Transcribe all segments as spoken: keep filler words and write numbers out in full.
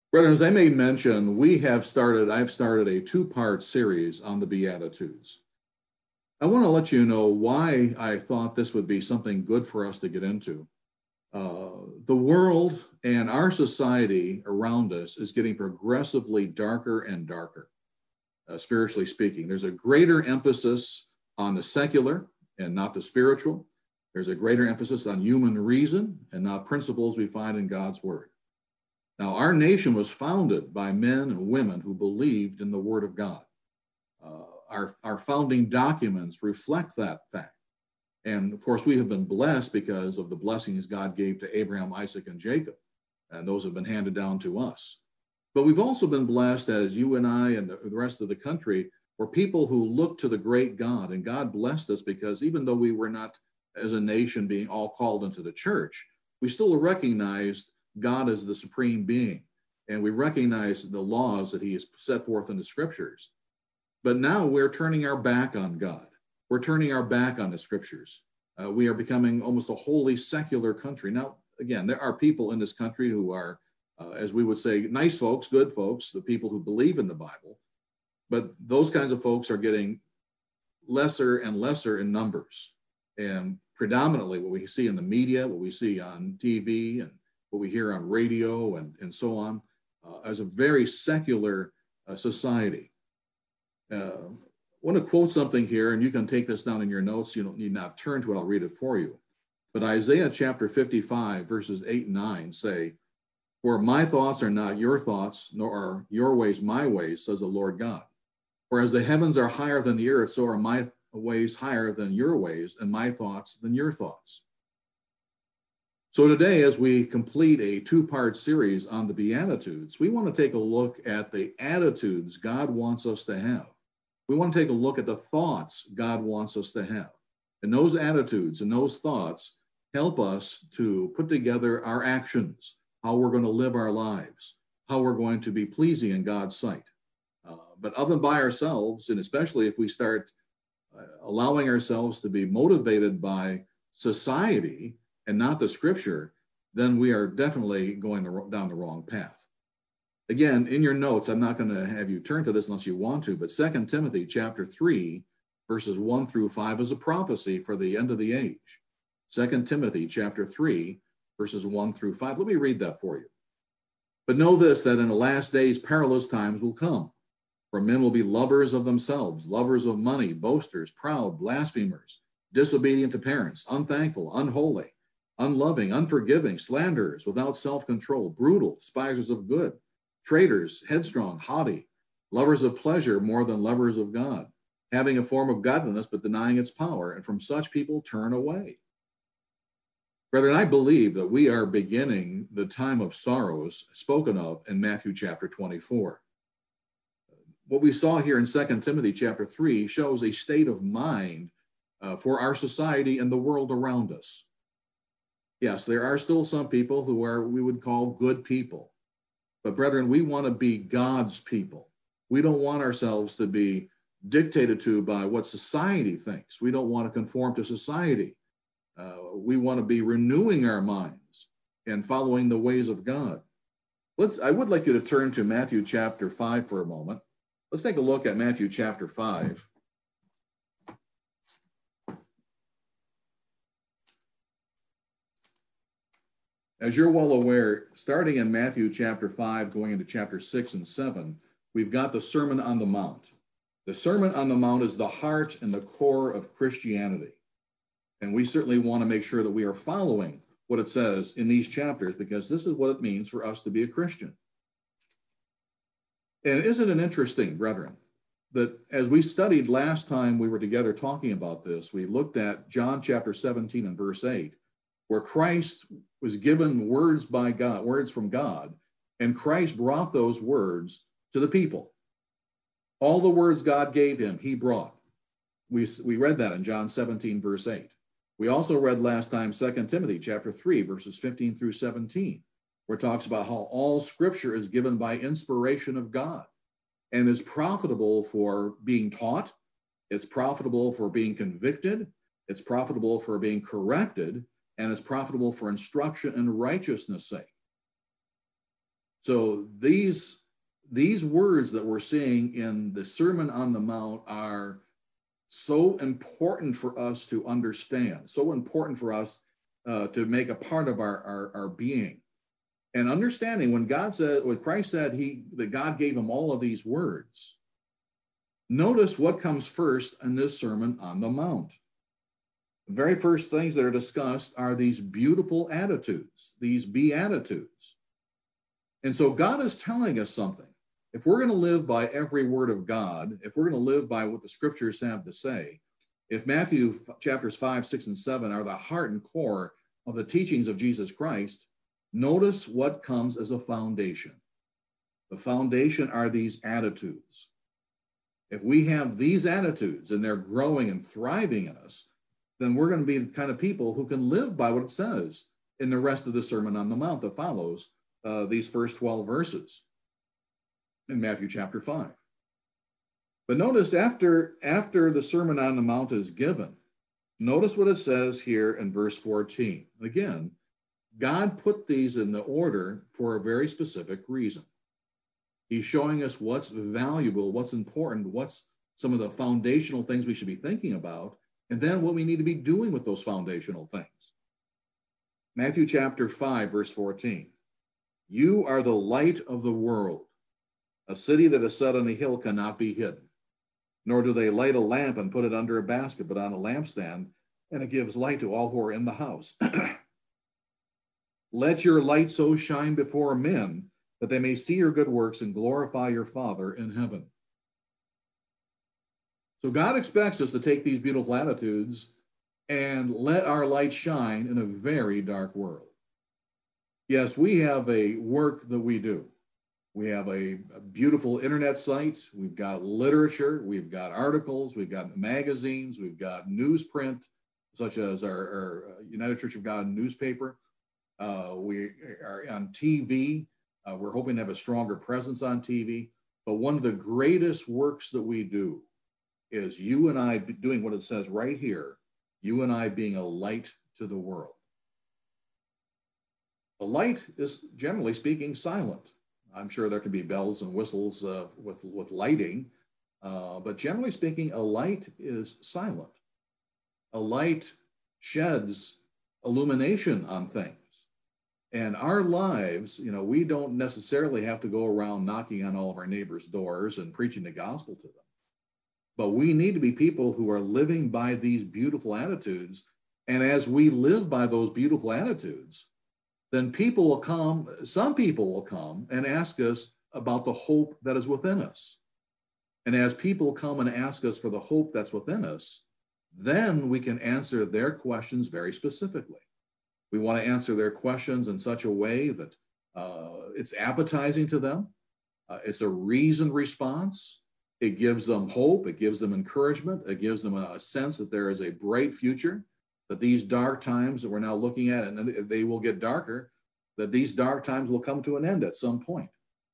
Brethren, as I may mention, we have started, I've started a two-part series on the Beatitudes. I want to let you know why I thought this would be something good for us to get into. Uh, the world and our society around us is getting progressively darker and darker, uh, spiritually speaking. There's a greater emphasis on the secular and not the spiritual. There's a greater emphasis on human reason and not principles we find in God's word. Now, our nation was founded by men and women who believed in the word of God. Uh, our, our founding documents reflect that fact. And of course, we have been blessed because of the blessings God gave to Abraham, Isaac, and Jacob. And those have been handed down to us. But we've also been blessed, as you and I and the rest of the country, were people who looked to the great God. And God blessed us because even though we were not, as a nation, being all called into the church, we still recognized God as the supreme being. And we recognize the laws that he has set forth in the scriptures. But now we're turning our back on God. We're turning our back on the scriptures. Uh, we are becoming almost a wholly secular country. Now, again, there are people in this country who are, uh, as we would say, nice folks, good folks, the people who believe in the Bible. But those kinds of folks are getting lesser and lesser in numbers. And predominantly what we see in the media, what we see on T V, and what we hear on radio and, and so on, uh, as a very secular uh, society. Uh, I want to quote something here, and you can take this down in your notes. You don't need not turn to it. I'll read it for you. But Isaiah chapter fifty-five, verses eight and nine say, "For my thoughts are not your thoughts, nor are your ways my ways, says the Lord God. For as the heavens are higher than the earth, so are my ways higher than your ways, and my thoughts than your thoughts." So today, as we complete a two-part series on the Beatitudes, we want to take a look at the attitudes God wants us to have. We want to take a look at the thoughts God wants us to have. And those attitudes and those thoughts help us to put together our actions, how we're going to live our lives, how we're going to be pleasing in God's sight. Uh, but other than by ourselves, and especially if we start uh, allowing ourselves to be motivated by society and not the scripture, then we are definitely going down the wrong path. Again, in your notes, I'm not going to have you turn to this unless you want to, but Second Timothy chapter three, verses one through five is a prophecy for the end of the age. Second Timothy chapter three, verses one through five. Let me read that for you. "But know this, that in the last days perilous times will come. For men will be lovers of themselves, lovers of money, boasters, proud, blasphemers, disobedient to parents, unthankful, unholy, unloving, unforgiving, slanderers, without self-control, brutal, despisers of good, traitors, headstrong, haughty, lovers of pleasure more than lovers of God, having a form of godliness but denying its power, and from such people turn away." Brethren, I believe that we are beginning the time of sorrows spoken of in Matthew chapter twenty-four. What we saw here in Second Timothy chapter three shows a state of mind uh, for our society and the world around us. Yes, there are still some people who are, we would call good people. But brethren, we want to be God's people. We don't want ourselves to be dictated to by what society thinks. We don't want to conform to society. Uh, we want to be renewing our minds and following the ways of God. Let's, I would like you to turn to Matthew chapter five for a moment. Let's take a look at Matthew chapter five. As you're well aware, starting in Matthew chapter five, going into chapter six and seven, we've got the Sermon on the Mount. The Sermon on the Mount is the heart and the core of Christianity. And we certainly want to make sure that we are following what it says in these chapters, because this is what it means for us to be a Christian. And isn't it interesting, brethren, that as we studied last time we were together talking about this, we looked at John chapter seventeen and verse eight, where Christ was given words by God, words from God, and Christ brought those words to the people. All the words God gave him, he brought. We, we read that in John seventeen, verse eight. We also read last time Second Timothy chapter three, verses fifteen through seventeen, where it talks about how all scripture is given by inspiration of God and is profitable for being taught, it's profitable for being convicted, it's profitable for being corrected, and it's profitable for instruction and righteousness' sake. So these, these words that we're seeing in the Sermon on the Mount are so important for us to understand, so important for us uh, to make a part of our, our, our being. And understanding when God said, when Christ said he, that God gave him all of these words, notice what comes first in this Sermon on the Mount. The very first things that are discussed are these beautiful attitudes, these beatitudes. And so God is telling us something. If we're going to live by every word of God, if we're going to live by what the scriptures have to say, if Matthew chapters five, six, and seven are the heart and core of the teachings of Jesus Christ, notice what comes as a foundation. The foundation are these attitudes. If we have these attitudes and they're growing and thriving in us, then we're going to be the kind of people who can live by what it says in the rest of the Sermon on the Mount that follows uh, these first twelve verses in Matthew chapter five. But notice after, after the Sermon on the Mount is given, notice what it says here in verse fourteen. Again, God put these in the order for a very specific reason. He's showing us what's valuable, what's important, what's some of the foundational things we should be thinking about, and then what we need to be doing with those foundational things. Matthew chapter five, verse fourteen. You are the light of the world. A city that is set on a hill cannot be hidden. Nor do they light a lamp and put it under a basket, but on a lampstand, and it gives light to all who are in the house. Let your light so shine before men that they may see your good works and glorify your Father in heaven. So God expects us to take these beautiful attitudes and let our light shine in a very dark world. Yes, we have a work that we do. We have a, a beautiful internet site. We've got literature. We've got articles. We've got magazines. We've got newsprint, such as our, our United Church of God newspaper. Uh, we are on T V. Uh, we're hoping to have a stronger presence on T V. But one of the greatest works that we do is you and I doing what it says right here, you and I being a light to the world. A light is, generally speaking, silent. I'm sure there can be bells and whistles uh, with, with lighting, uh, but generally speaking, a light is silent. A light sheds illumination on things. And our lives, you know, we don't necessarily have to go around knocking on all of our neighbors' doors and preaching the gospel to them. But we need to be people who are living by these beautiful attitudes. And as we live by those beautiful attitudes, then people will come, some people will come and ask us about the hope that is within us. And as people come and ask us for the hope that's within us, then we can answer their questions very specifically. We want to answer their questions in such a way that uh, it's appetizing to them. Uh, it's a reasoned response. It gives them hope. It gives them encouragement. It gives them a, a sense that there is a bright future, that these dark times that we're now looking at, and they will get darker, that these dark times will come to an end at some point.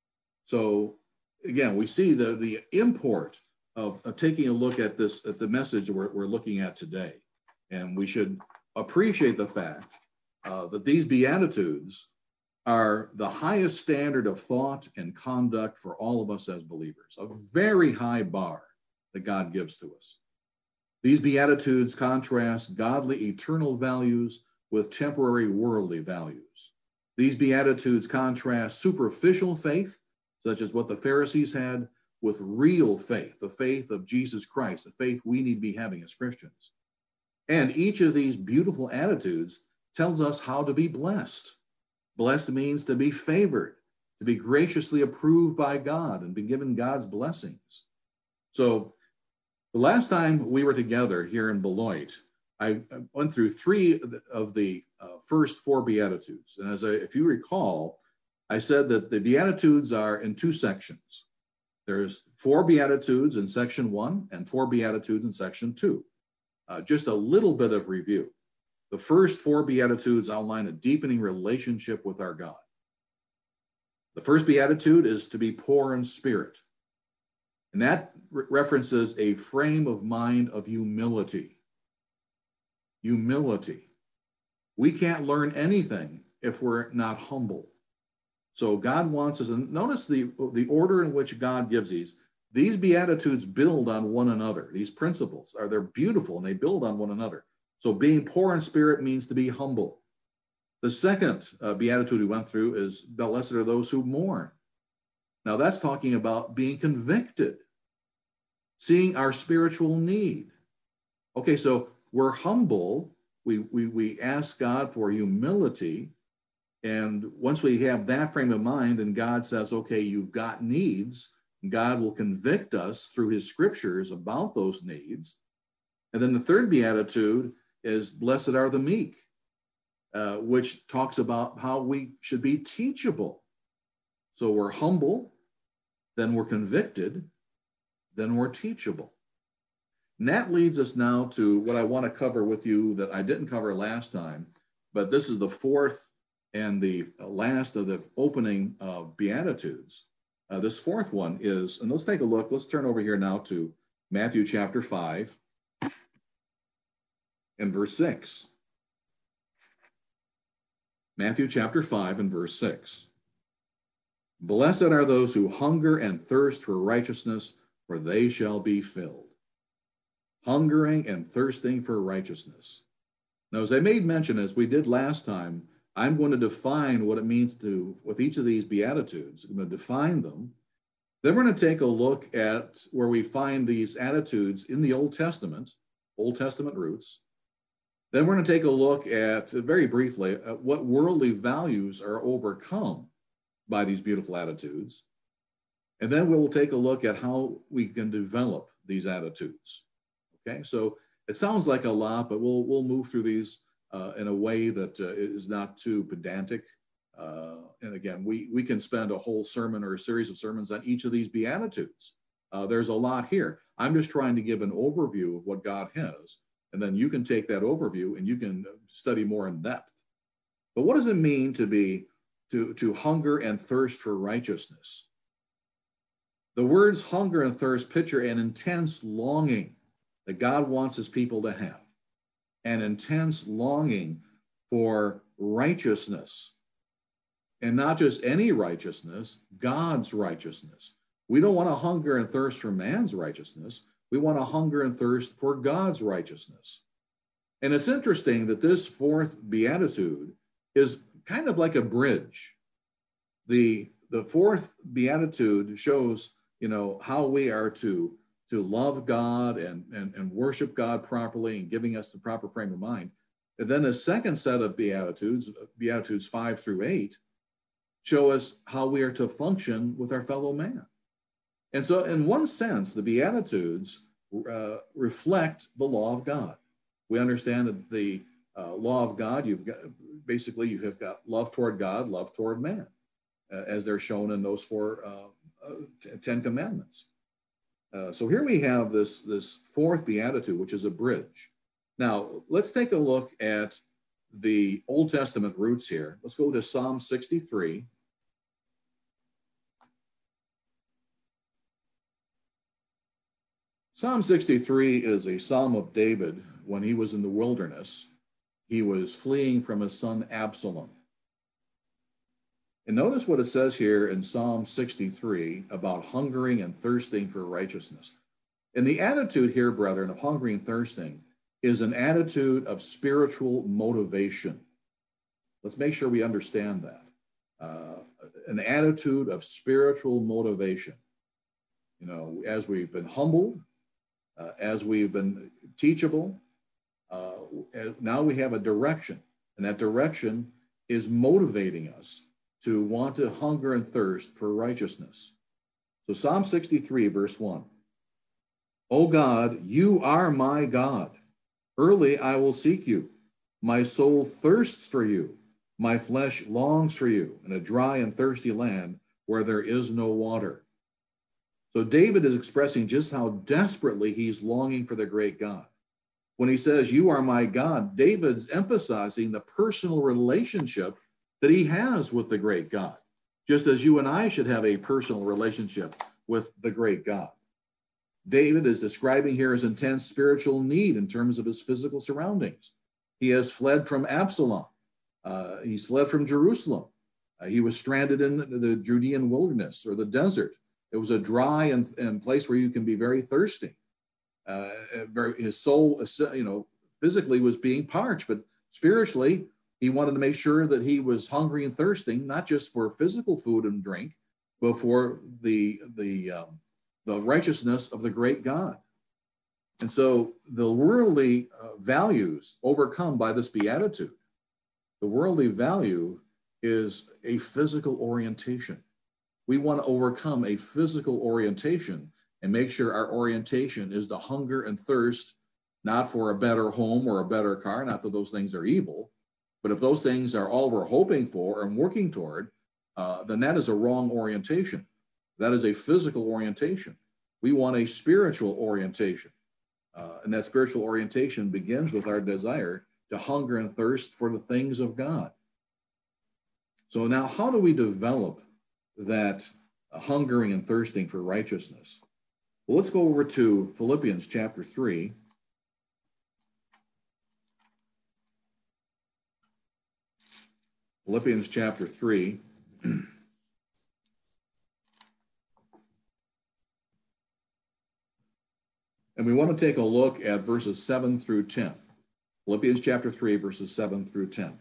So again, we see the, the import of, of taking a look at this, at the message we're, we're looking at today. And we should appreciate the fact uh, that these Beatitudes are the highest standard of thought and conduct for all of us as believers, a very high bar that God gives to us. These Beatitudes contrast godly eternal values with temporary worldly values. These Beatitudes contrast superficial faith, such as what the Pharisees had, with real faith, the faith of Jesus Christ, the faith we need to be having as Christians. And each of these beautiful attitudes tells us how to be blessed. Blessed means to be favored, to be graciously approved by God and be given God's blessings. So the last time we were together here in Beloit, I went through three of the uh, first four Beatitudes. And as I, if you recall, I said that the Beatitudes are in two sections. There's four Beatitudes in section one and four Beatitudes in section two. Uh, just a little bit of review. The first four Beatitudes outline a deepening relationship with our God. The first Beatitude is to be poor in spirit. And that re- references a frame of mind of humility. Humility. We can't learn anything if we're not humble. So God wants us, and notice the, the order in which God gives these. These Beatitudes build on one another. These principles are, they're beautiful and they build on one another. So being poor in spirit means to be humble. The second uh, Beatitude we went through is, blessed are those who mourn. Now that's talking about being convicted, seeing our spiritual need. Okay, so we're humble. We, we, we ask God for humility. And once we have that frame of mind, and God says, okay, you've got needs, God will convict us through his scriptures about those needs. And then the third Beatitude is, blessed are the meek, uh, which talks about how we should be teachable. So we're humble, then we're convicted, then we're teachable. And that leads us now to what I want to cover with you that I didn't cover last time, but this is the fourth and the last of the opening of Beatitudes. Uh, this fourth one is, and let's take a look, let's turn over here now to Matthew chapter five and verse six. Matthew chapter five and verse six. Blessed are those who hunger and thirst for righteousness, for they shall be filled. Hungering and thirsting for righteousness. Now, as I made mention, as we did last time, I'm going to define what it means to, with each of these Beatitudes. I'm going to define them. Then we're going to take a look at where we find these attitudes in the Old Testament, Old Testament roots. Then we're going to take a look at, very briefly, at what worldly values are overcome by these beautiful attitudes. And then we'll take a look at how we can develop these attitudes. Okay, so it sounds like a lot, but we'll, we'll move through these Uh, in a way that uh, is not too pedantic. Uh, and again, we, we can spend a whole sermon or a series of sermons on each of these Beatitudes. Uh, there's a lot here. I'm just trying to give an overview of what God has, and then you can take that overview and you can study more in depth. But what does it mean to be, to, to hunger and thirst for righteousness? The words hunger and thirst picture an intense longing that God wants his people to have. An intense longing for righteousness. And not just any righteousness, God's righteousness. We don't want to hunger and thirst for man's righteousness. We want to hunger and thirst for God's righteousness. And it's interesting that this fourth Beatitude is kind of like a bridge. The, the fourth Beatitude shows, you know, how we are to to love God and, and, and worship God properly and giving us the proper frame of mind. And then a second set of Beatitudes, Beatitudes five through eight, show us how we are to function with our fellow man. And so in one sense, the Beatitudes uh, reflect the law of God. We understand that the uh, law of God, you've got, basically you have got love toward God, love toward man, uh, as they're shown in those four uh, uh, Ten Commandments. Uh, so here we have this, this fourth Beatitude, which is a bridge. Now, let's take a look at the Old Testament roots here. Let's go to Psalm sixty-three. Psalm sixty-three is a psalm of David when he was in the wilderness. He was fleeing from his son Absalom. And notice what it says here in Psalm sixty-three about hungering and thirsting for righteousness. And the attitude here, brethren, of hungering and thirsting is an attitude of spiritual motivation. Let's make sure we understand that. Uh, an attitude of spiritual motivation. You know, as we've been humbled, uh, as we've been teachable, uh, now we have a direction. And that direction is motivating us to want to hunger and thirst for righteousness. So Psalm sixty-three, verse one. O God, you are my God. Early I will seek you. My soul thirsts for you. My flesh longs for you in a dry and thirsty land where there is no water. So David is expressing just how desperately he's longing for the great God. When he says, you are my God, David's emphasizing the personal relationship that he has with the great God, just as you and I should have a personal relationship with the great God. David is describing here his intense spiritual need in terms of his physical surroundings. He has fled from Absalom. Uh, he's fled from Jerusalem. Uh, he was stranded in the Judean wilderness or the desert. It was a dry and, and place where you can be very thirsty. Uh, very, his soul, you know, physically was being parched, but spiritually, he wanted to make sure that he was hungry and thirsting, not just for physical food and drink, but for the the um, the righteousness of the great God. And so the worldly uh, values overcome by this beatitude. The worldly value is a physical orientation. We want to overcome a physical orientation and make sure our orientation is to hunger and thirst, not for a better home or a better car, not that those things are evil, but if those things are all we're hoping for and working toward, uh, then that is a wrong orientation. That is a physical orientation. We want a spiritual orientation. Uh, and that spiritual orientation begins with our desire to hunger and thirst for the things of God. So now, how do we develop that uh, hungering and thirsting for righteousness? Well, let's go over to Philippians chapter three. Philippians chapter three. And we want to take a look at verses seven through ten. Philippians chapter three, verses seven through ten.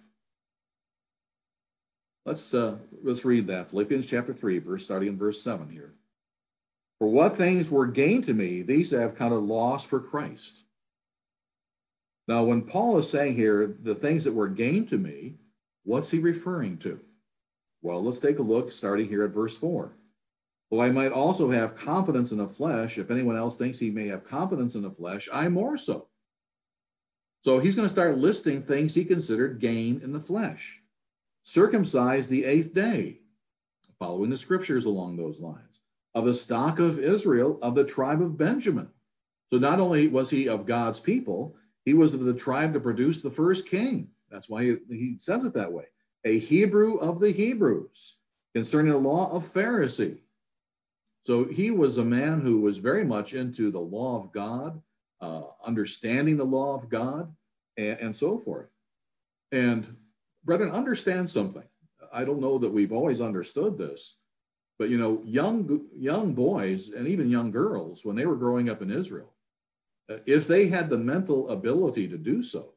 Let's, uh, let's read that. Philippians chapter three, verse starting in verse seven here. For what things were gained to me, these I have counted loss for Christ. Now, when Paul is saying here, the things that were gained to me, what's he referring to? Well, let's take a look starting here at verse four. Though I might also have confidence in the flesh, if anyone else thinks he may have confidence in the flesh, I more so. So he's going to start listing things he considered gain in the flesh. Circumcised the eighth day, following the scriptures along those lines, of the stock of Israel, of the tribe of Benjamin. So not only was he of God's people, he was of the tribe to produce the first king. That's why he, he says it that way. A Hebrew of the Hebrews, concerning the law of Pharisee. So he was a man who was very much into the law of God, uh, understanding the law of God, and, and so forth. And brethren, understand something. I don't know that we've always understood this, but you know, young young boys and even young girls, when they were growing up in Israel, uh, if they had the mental ability to do so,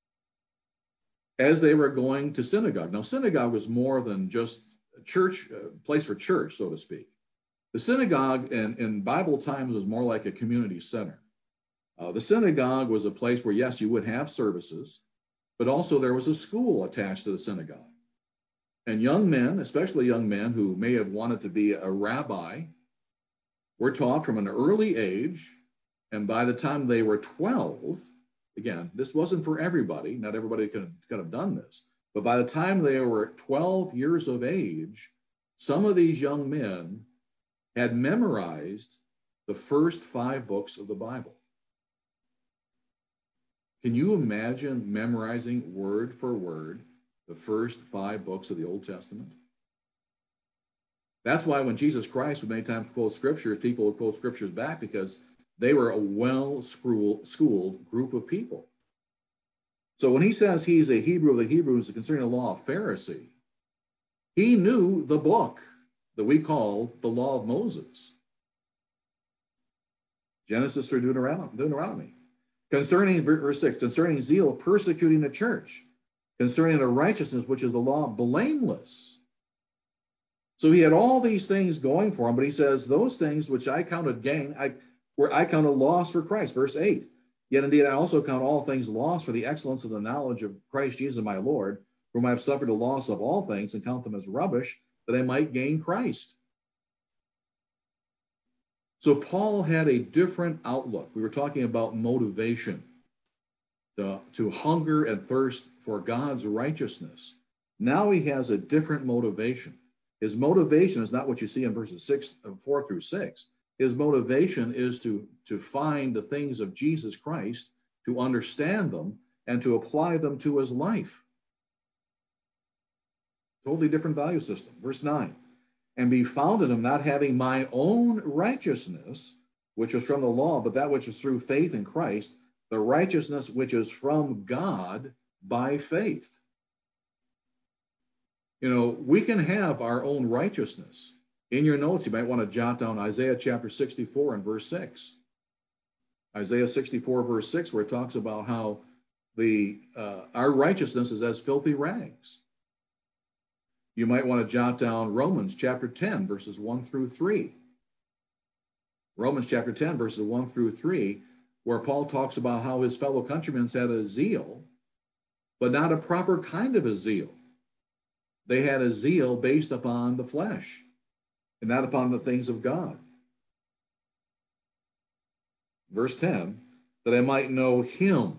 as they were going to synagogue. Now, synagogue was more than just a church, a place for church, so to speak. The synagogue in, in Bible times was more like a community center. Uh, the synagogue was a place where, yes, you would have services, but also there was a school attached to the synagogue. And young men, especially young men who may have wanted to be a rabbi, were taught from an early age. And by the time they were twelve, again, this wasn't for everybody. Not everybody could, could have done this. But by the time they were twelve years of age, some of these young men had memorized the first five books of the Bible. Can you imagine memorizing word for word the first five books of the Old Testament? That's why when Jesus Christ would many times quote scriptures, people would quote scriptures back because they were a well-schooled group of people. So when he says he's a Hebrew of the Hebrews concerning the law of Pharisee, he knew the book that we call the law of Moses. Genesis through Deuteronomy. Concerning, verse six, concerning zeal, persecuting the church. Concerning the righteousness, which is the law, blameless. So he had all these things going for him, but he says, those things which I counted gain, I, where I counted loss for Christ. Verse eight, yet indeed I also count all things loss for the excellence of the knowledge of Christ Jesus my Lord, whom I have suffered the loss of all things and count them as rubbish, that I might gain Christ. So Paul had a different outlook. We were talking about motivation, to, to hunger and thirst for God's righteousness. Now he has a different motivation. His motivation is not what you see in verses six, four through six. His motivation is to, to find the things of Jesus Christ, to understand them, and to apply them to his life. Totally different value system. Verse nine, and be found in him, not having my own righteousness, which is from the law, but that which is through faith in Christ, the righteousness which is from God by faith. You know, we can have our own righteousness. In your notes, you might want to jot down Isaiah chapter sixty-four and verse six. Isaiah sixty-four, verse six, where it talks about how the uh, our righteousness is as filthy rags. You might want to jot down Romans chapter ten, verses one through three. Romans chapter ten, verses one through three, where Paul talks about how his fellow countrymen had a zeal, but not a proper kind of a zeal. They had a zeal based upon the flesh and not upon the things of God. Verse ten, that I might know him,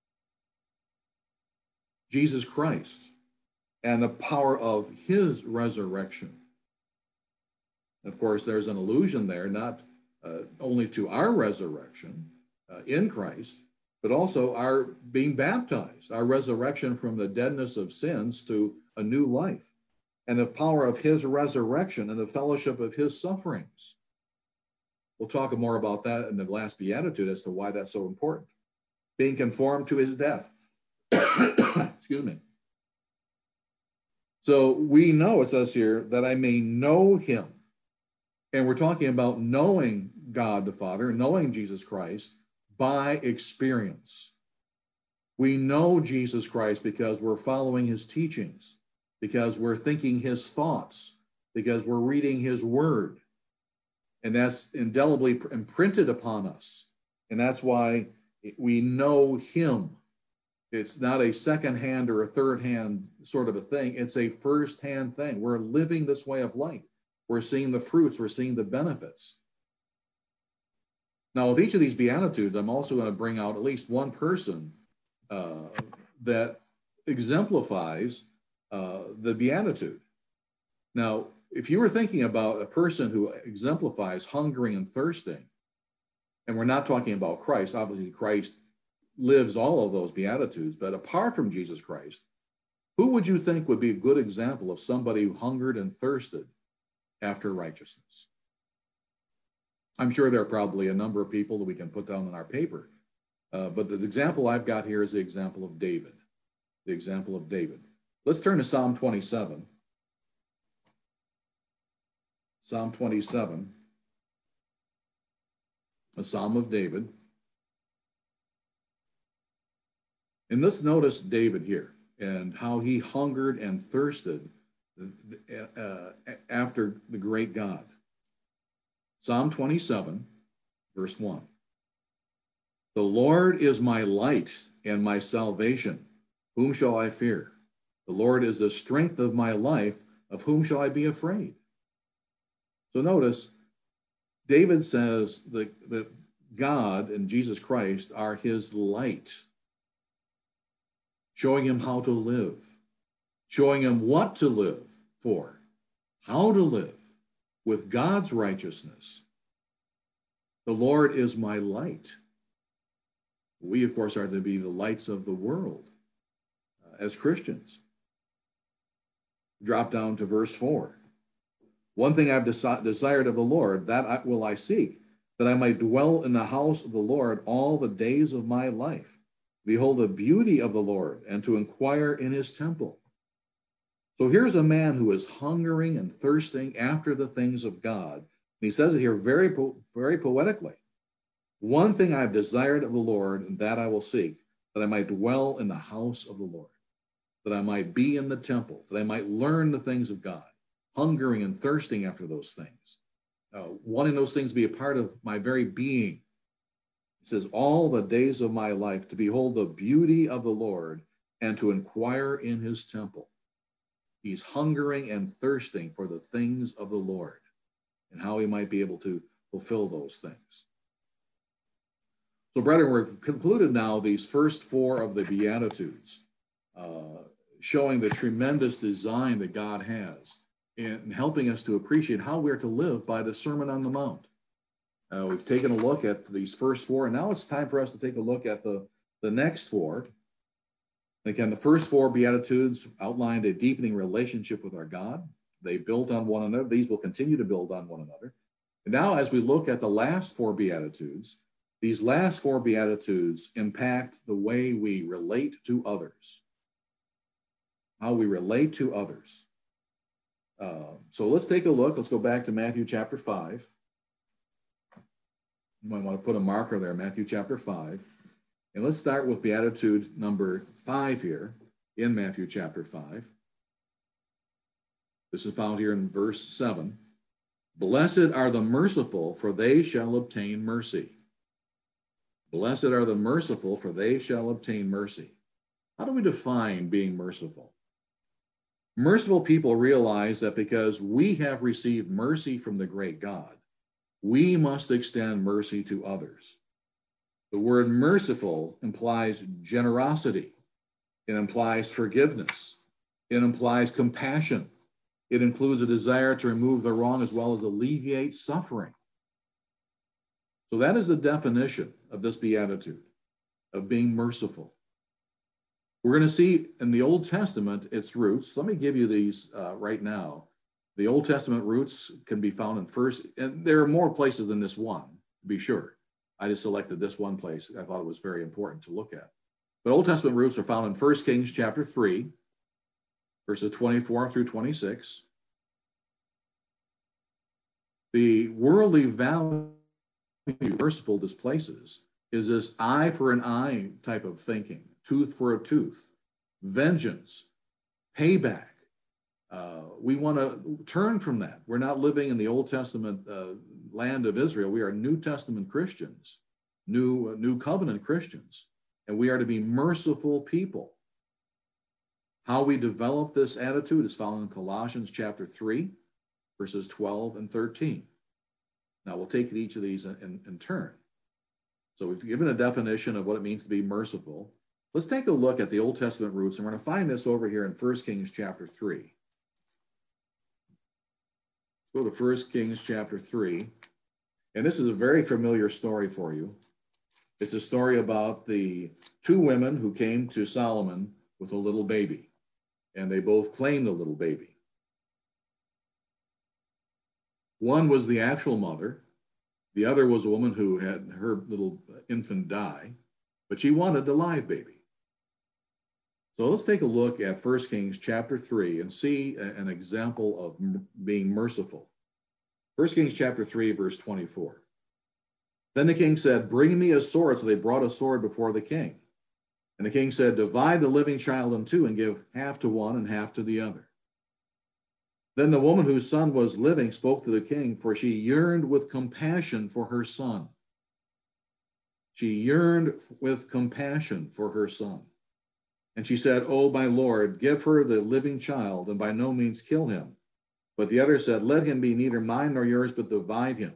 Jesus Christ, and the power of his resurrection. Of course, there's an allusion there, not uh, only to our resurrection uh, in Christ, but also our being baptized, our resurrection from the deadness of sins to a new life, and the power of his resurrection and the fellowship of his sufferings. We'll talk more about that in the last beatitude as to why that's so important. Being conformed to his death. Excuse me. So we know, it says here, that I may know him. And we're talking about knowing God the Father, knowing Jesus Christ by experience. We know Jesus Christ because we're following his teachings, because we're thinking his thoughts, because we're reading his word. And that's indelibly imprinted upon us. And that's why we know him. It's not a second-hand or a third-hand sort of a thing. It's a first-hand thing. We're living this way of life. We're seeing the fruits. We're seeing the benefits. Now, with each of these Beatitudes, I'm also going to bring out at least one person uh, that exemplifies uh, the Beatitude. Now, if you were thinking about a person who exemplifies hungering and thirsting, and we're not talking about Christ, obviously Christ lives all of those Beatitudes, but apart from Jesus Christ, who would you think would be a good example of somebody who hungered and thirsted after righteousness? I'm sure there are probably a number of people that we can put down on our paper, uh, but the example I've got here is the example of David, the example of David. Let's turn to Psalm twenty-seven. Psalm twenty-seven, a Psalm of David. And let's notice David here and how he hungered and thirsted uh, after the great God. Psalm twenty-seven, verse one. The Lord is my light and my salvation. Whom shall I fear? The Lord is the strength of my life. Of whom shall I be afraid? So notice, David says that, that God and Jesus Christ are his light, showing him how to live, showing him what to live for, how to live with God's righteousness. The Lord is my light. We, of course, are to be the lights of the world uh, as Christians. Drop down to verse four. One thing I've desi- desired of the Lord, that I, will I seek, that I might dwell in the house of the Lord all the days of my life. Behold the beauty of the Lord, and to inquire in his temple. So here's a man who is hungering and thirsting after the things of God. And he says it here very, po- very poetically. One thing I've desired of the Lord, and that I will seek, that I might dwell in the house of the Lord, that I might be in the temple, that I might learn the things of God, hungering and thirsting after those things, uh, wanting those things to be a part of my very being. It says, all the days of my life to behold the beauty of the Lord and to inquire in his temple. He's hungering and thirsting for the things of the Lord and how he might be able to fulfill those things. So, brethren, we've concluded now these first four of the Beatitudes, uh, showing the tremendous design that God has in helping us to appreciate how we're to live by the Sermon on the Mount. Uh, we've taken a look at these first four, and now it's time for us to take a look at the, the next four. Again, the first four Beatitudes outlined a deepening relationship with our God. They built on one another. These will continue to build on one another. And now, as we look at the last four Beatitudes, these last four Beatitudes impact the way we relate to others, how we relate to others. Uh, so let's take a look. Let's go back to Matthew chapter five. You might want to put a marker there, Matthew chapter five. And let's start with beatitude number five here in Matthew chapter five. This is found here in verse seven. Blessed are the merciful, for they shall obtain mercy. Blessed are the merciful, for they shall obtain mercy. How do we define being merciful? Merciful people realize that because we have received mercy from the great God, we must extend mercy to others. The word merciful implies generosity. It implies forgiveness. It implies compassion. It includes a desire to remove the wrong as well as alleviate suffering. So that is the definition of this beatitude, of being merciful. We're going to see in the Old Testament its roots. Let me give you these uh, right now. The Old Testament roots can be found in first, and there are more places than this one, to be sure. I just selected this one place. I thought it was very important to look at. But Old Testament roots are found in First Kings chapter three, verses twenty-four through twenty-six. The worldly value merciful displaces is this eye for an eye type of thinking, tooth for a tooth, vengeance, payback. Uh, we want to turn from that. We're not living in the Old Testament uh, land of Israel. We are New Testament Christians, new, uh, new covenant Christians, and we are to be merciful people. How we develop this attitude is found in Colossians chapter three, verses twelve and thirteen. Now we'll take each of these in, in, in turn. So we've given a definition of what it means to be merciful. Let's take a look at the Old Testament roots, and we're going to find this over here in First Kings chapter three. Go to First Kings chapter three, and this is a very familiar story for you. It's a story about the two women who came to Solomon with a little baby, and they both claimed the little baby. One was the actual mother. The other was a woman who had her little infant die, but she wanted a live baby. So let's take a look at First Kings chapter three and see an example of m- being merciful. First Kings chapter three, verse twenty-four. Then the king said, bring me a sword. So they brought a sword before the king. And the king said, divide the living child in two and give half to one and half to the other. Then the woman whose son was living spoke to the king, for she yearned with compassion for her son. She yearned with compassion for her son. And she said, oh, my Lord, give her the living child, and by no means kill him. But the other said, let him be neither mine nor yours, but divide him.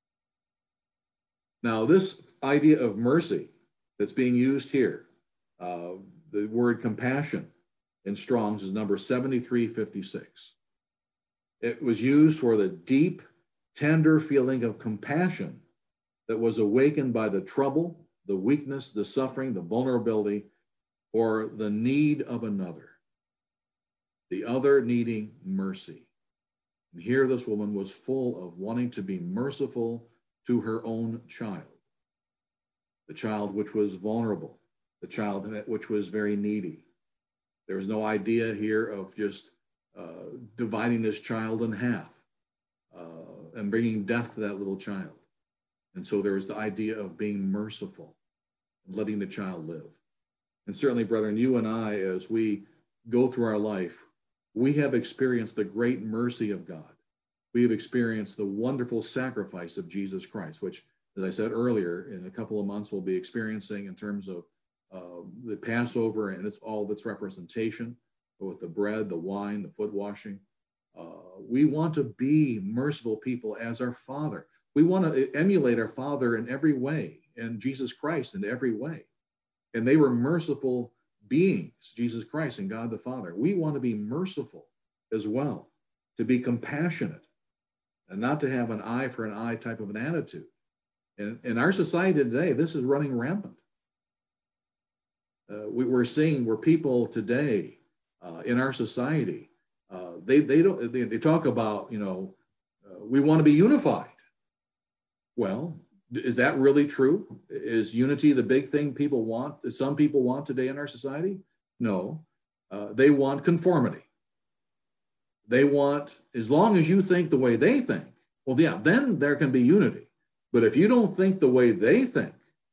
Now, this idea of mercy that's being used here, uh, the word compassion in Strong's is number seventy-three fifty-six. It was used for the deep, tender feeling of compassion that was awakened by the trouble, the weakness, the suffering, the vulnerability, or the need of another, the other needing mercy. And here this woman was full of wanting to be merciful to her own child, the child which was vulnerable, the child which was very needy. There was no idea here of just uh, dividing this child in half uh, and bringing death to that little child. And so there was the idea of being merciful and letting the child live. And certainly, brethren, you and I, as we go through our life, we have experienced the great mercy of God. We have experienced the wonderful sacrifice of Jesus Christ, which, as I said earlier, in a couple of months we'll be experiencing in terms of uh, the Passover and it's all of its representation with the bread, the wine, the foot washing. Uh, we want to be merciful people as our Father. We want to emulate our Father in every way, and Jesus Christ in every way. And they were merciful beings, Jesus Christ and God the Father. We want to be merciful as well, to be compassionate, and not to have an eye for an eye type of an attitude. And in our society today, this is running rampant. Uh, we, we're seeing where people today uh, in our society, uh, they they don't they, they talk about, you know, uh, we want to be unified. Well, is that really true? Is unity the big thing people want, that some people want today in our society? No, uh, they want conformity. They want, as long as you think the way they think, well, yeah, then there can be unity. But if you don't think the way they think,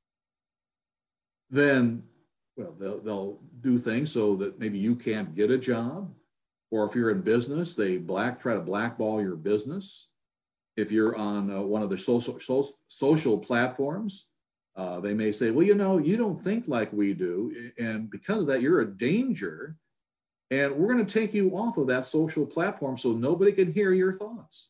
then, well, they'll, they'll do things so that maybe you can't get a job. Or if you're in business, they black try to blackball your business. If you're on uh, one of the social, social, social platforms, uh, they may say, well, you know, you don't think like we do. And because of that, you're a danger. And we're going to take you off of that social platform so nobody can hear your thoughts.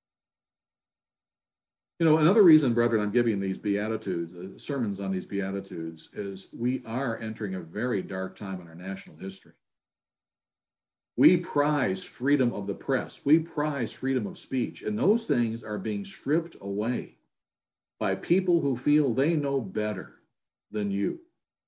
You know, another reason, brethren, I'm giving these Beatitudes, uh, sermons on these Beatitudes, is we are entering a very dark time in our national history. We prize freedom of the press. We prize freedom of speech. And those things are being stripped away by people who feel they know better than you.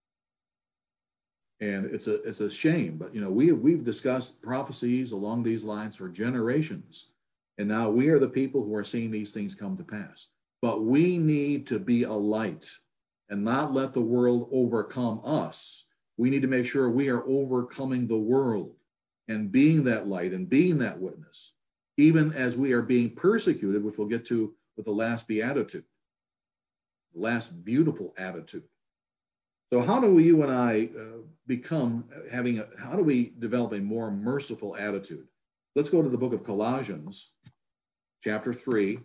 And it's a, it's a shame. But, you know, we, we've discussed prophecies along these lines for generations. And now we are the people who are seeing these things come to pass. But we need to be a light and not let the world overcome us. We need to make sure we are overcoming the world and being that light and being that witness, even as we are being persecuted, which we'll get to with the last beatitude, the last beautiful attitude. So how do we, you and I uh, become having, a, how do we develop a more merciful attitude? Let's go to the book of Colossians, chapter three.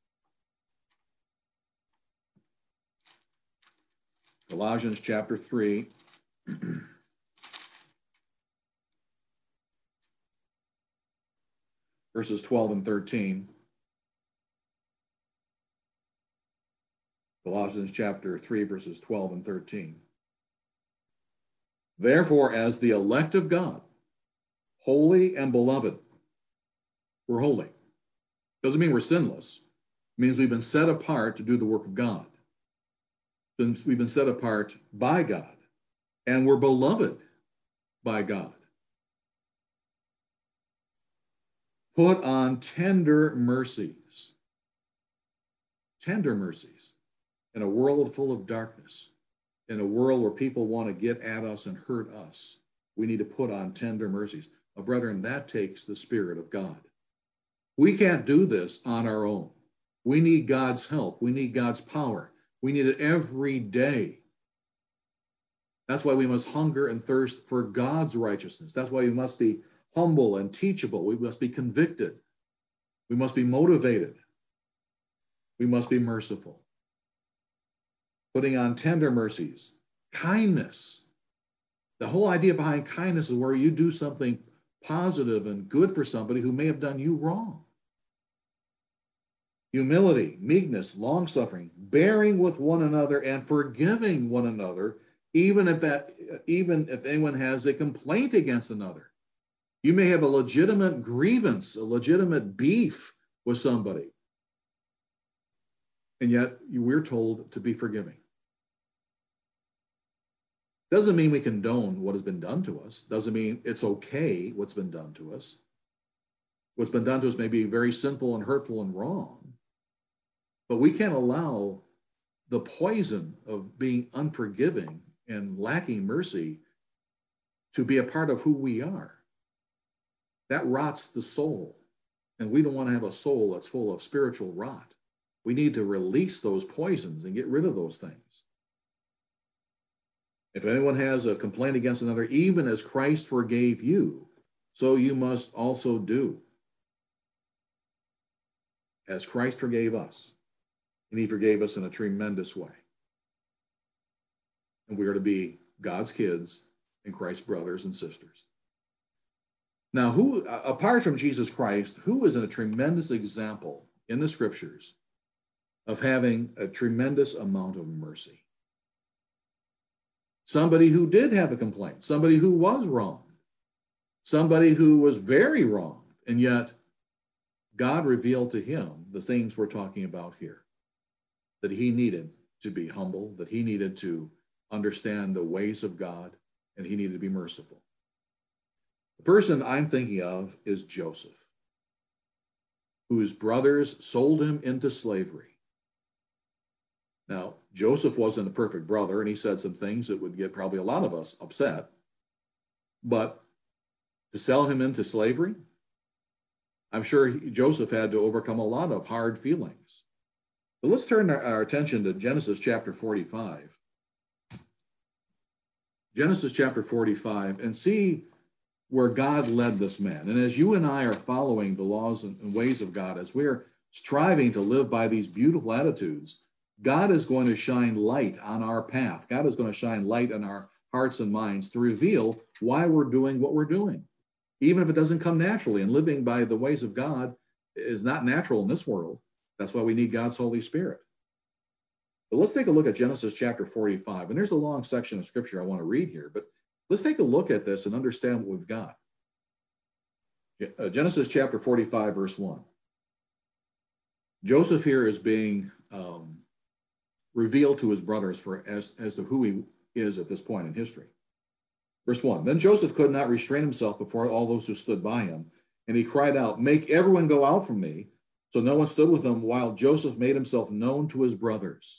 Colossians chapter three. Verses twelve and thirteen. Colossians chapter three, verses twelve and thirteen. Therefore, as the elect of God, holy and beloved, we're holy. Doesn't mean we're sinless. It means we've been set apart to do the work of God. We've been set apart by God, and we're beloved by God. Put on tender mercies. Tender mercies. In a world full of darkness, in a world where people want to get at us and hurt us, we need to put on tender mercies. Now, brethren, that takes the Spirit of God. We can't do this on our own. We need God's help. We need God's power. We need it every day. That's why we must hunger and thirst for God's righteousness. That's why we must be humble and teachable. We must be convicted. We must be motivated. We must be merciful. Putting on tender mercies, kindness. The whole idea behind kindness is where you do something positive and good for somebody who may have done you wrong. Humility, meekness, long-suffering, bearing with one another and forgiving one another, even if that, even if anyone has a complaint against another. You may have a legitimate grievance, a legitimate beef with somebody. And yet we're told to be forgiving. Doesn't mean we condone what has been done to us. Doesn't mean it's okay what's been done to us. What's been done to us may be very sinful and hurtful and wrong. But we can't allow the poison of being unforgiving and lacking mercy to be a part of who we are. That rots the soul. And we don't want to have a soul that's full of spiritual rot. We need to release those poisons and get rid of those things. If anyone has a complaint against another, even as Christ forgave you, so you must also do. As Christ forgave us. And he forgave us in a tremendous way. And we are to be God's kids and Christ's brothers and sisters. Now, who, apart from Jesus Christ, who is a tremendous example in the scriptures of having a tremendous amount of mercy? Somebody who did have a complaint, somebody who was wrong, somebody who was very wrong, and yet God revealed to him the things we're talking about here, that he needed to be humble, that he needed to understand the ways of God, and he needed to be merciful. The person I'm thinking of is Joseph, whose brothers sold him into slavery. Now, Joseph wasn't a perfect brother, and he said some things that would get probably a lot of us upset. But to sell him into slavery, I'm sure he, Joseph had to overcome a lot of hard feelings. But let's turn our, our attention to Genesis chapter forty-five. Genesis chapter forty-five, and see where God led this man. And as you and I are following the laws and ways of God, as we're striving to live by these beautiful attitudes, God is going to shine light on our path. God is going to shine light on our hearts and minds to reveal why we're doing what we're doing, even if it doesn't come naturally. And living by the ways of God is not natural in this world. That's why we need God's Holy Spirit. But let's take a look at Genesis chapter forty-five. And there's a long section of scripture I want to read here, but let's take a look at this and understand what we've got. Genesis chapter forty-five, verse one. Joseph here is being um, revealed to his brothers for as, as to who he is at this point in history. Verse one, then Joseph could not restrain himself before all those who stood by him, and he cried out, make everyone go out from me. So no one stood with him while Joseph made himself known to his brothers.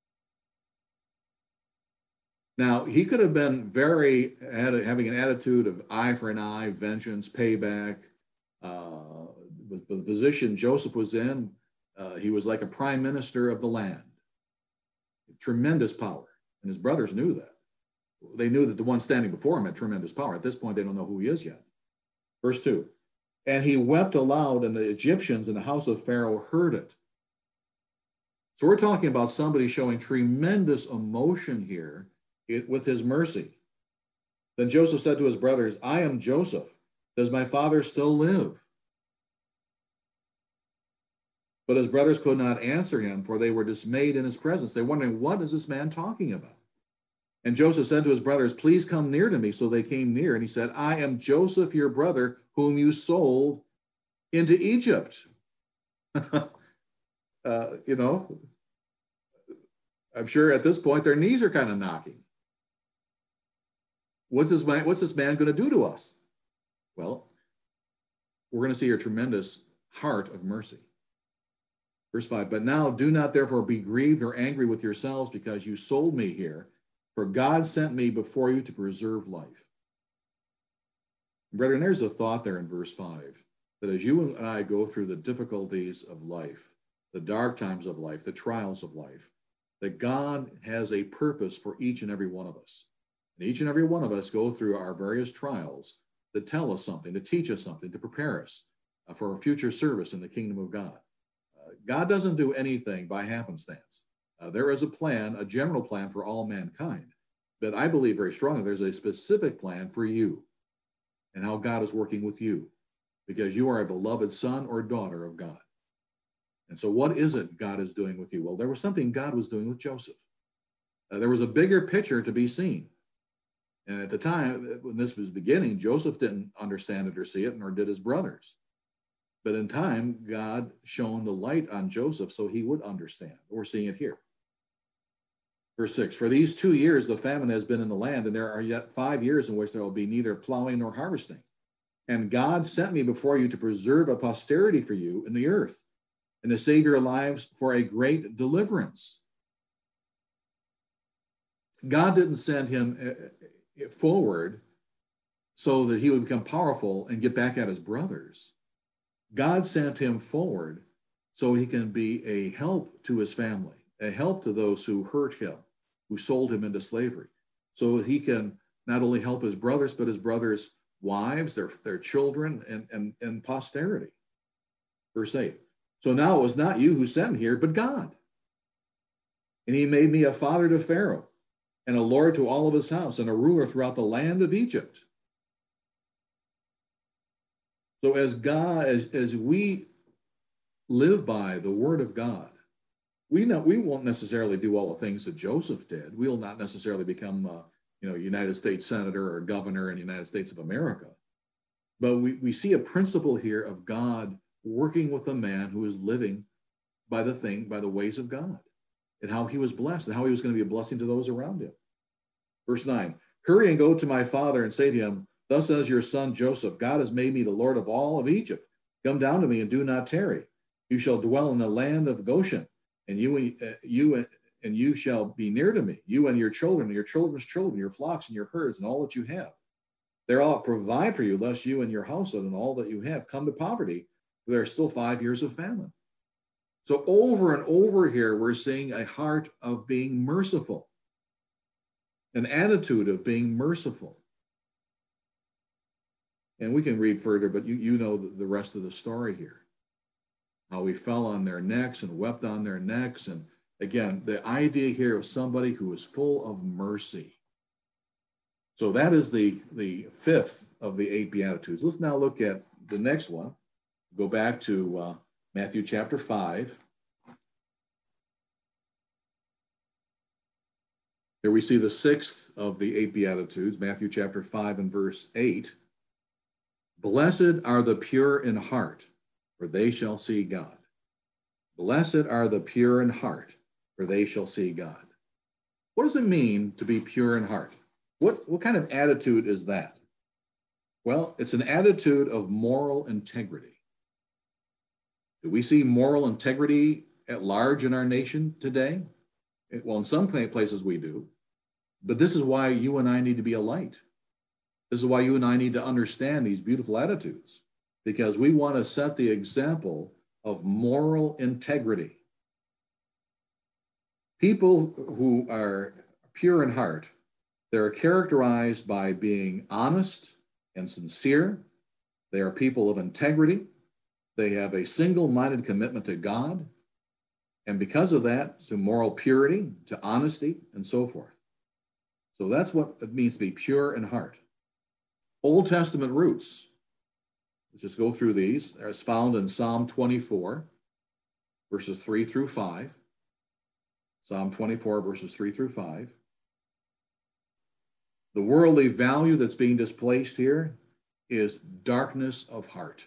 Now, he could have been very, had a, having an attitude of eye for an eye, vengeance, payback. Uh, with the position Joseph was in, uh, he was like a prime minister of the land. Tremendous power. And his brothers knew that. They knew that the one standing before him had tremendous power. At this point, they don't know who he is yet. Verse two, and he wept aloud, and the Egyptians in the house of Pharaoh heard it. So we're talking about somebody showing tremendous emotion here it, with his mercy. Then Joseph said to his brothers, I am Joseph. Does my father still live? But his brothers could not answer him, for they were dismayed in his presence. They're wondering, what is this man talking about? And Joseph said to his brothers, please come near to me. So they came near, and he said, I am Joseph, your brother, whom you sold into Egypt. uh, you know, I'm sure at this point their knees are kind of knocking. What's this man, what's this man going to do to us? Well, we're going to see a tremendous heart of mercy. Verse five, but now do not therefore be grieved or angry with yourselves because you sold me here, for God sent me before you to preserve life. Brethren, there's a thought there in verse five, that as you and I go through the difficulties of life, the dark times of life, the trials of life, that God has a purpose for each and every one of us. And each and every one of us go through our various trials to tell us something, to teach us something, to prepare us for our future service in the kingdom of God. Uh, God doesn't do anything by happenstance. Uh, there is a plan, a general plan for all mankind. But I believe very strongly there's a specific plan for you and how God is working with you, because you are a beloved son or daughter of God. And so what is it God is doing with you? Well, there was something God was doing with Joseph. Uh, there was a bigger picture to be seen. And at the time, when this was beginning, Joseph didn't understand it or see it, nor did his brothers. But in time, God shone the light on Joseph so he would understand. We're seeing it here. Verse six, for these two years the famine has been in the land, and there are yet five years in which there will be neither plowing nor harvesting. And God sent me before you to preserve a posterity for you in the earth, and to save your lives for a great deliverance. God didn't send him forward so that he would become powerful and get back at his brothers. God sent him forward so he can be a help to his family, a help to those who hurt him, who sold him into slavery, so that he can not only help his brothers, but his brothers' wives, their, their children, and, and, and posterity. Verse eight, so now it was not you who sent me here, but God. And he made me a father to Pharaoh, and a lord to all of his house, and a ruler throughout the land of Egypt. So as God, as, as we live by the word of God, we know we won't necessarily do all the things that Joseph did. We'll not necessarily become, uh, you know, United States senator or governor in the United States of America. But we, we see a principle here of God working with a man who is living by the thing, by the ways of God, and how he was blessed and how he was going to be a blessing to those around him. Verse nine, hurry and go to my father and say to him, thus says your son Joseph, God has made me the Lord of all of Egypt. Come down to me and do not tarry. You shall dwell in the land of Goshen, and you, uh, you and you shall be near to me, you and your children, and your children's children, your flocks and your herds, and all that you have. There I'll provide for you, lest you and your household and all that you have come to poverty, There are still five years of famine. So over and over here, we're seeing a heart of being merciful, an attitude of being merciful. And we can read further, but you, you know the rest of the story here. How he fell on their necks and wept on their necks. And again, the idea here of somebody who is full of mercy. So that is the, the fifth of the eight Beatitudes. Let's now look at the next one. Go back to uh, Matthew chapter five. Here we see the sixth of the eight Beatitudes, Matthew chapter five and verse eight. Blessed are the pure in heart, for they shall see God. Blessed are the pure in heart, for they shall see God. What does it mean to be pure in heart? What, what kind of attitude is that? Well, it's an attitude of moral integrity. Do we see moral integrity at large in our nation today? Well, in some places we do. But this is why you and I need to be a light. This is why you and I need to understand these beautiful attitudes, because we want to set the example of moral integrity. People who are pure in heart, they're characterized by being honest and sincere. They are people of integrity. They have a single-minded commitment to God. And because of that, to moral purity, to honesty, and so forth. So that's what it means to be pure in heart. Old Testament roots. Let's just go through these. As found in Psalm twenty-four, verses three through five. Psalm twenty-four, verses three through five. The worldly value that's being displaced here is darkness of heart.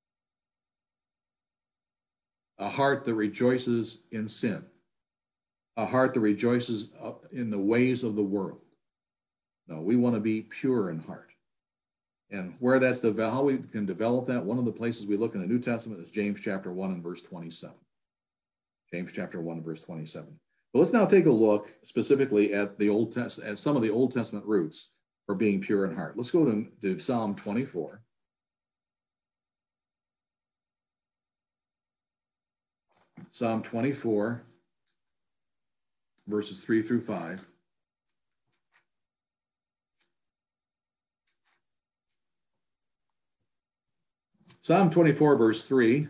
A heart that rejoices in sin. A heart that rejoices in the ways of the world. No, we want to be pure in heart. And where that's the how we can develop that, one of the places we look in the New Testament is James chapter one and verse twenty-seven. James chapter one and verse twenty-seven. But let's now take a look specifically at the Old Test at some of the Old Testament roots for being pure in heart. Let's go to, to Psalm twenty-four. Psalm twenty-four, verses three through five. Psalm twenty-four, verse three.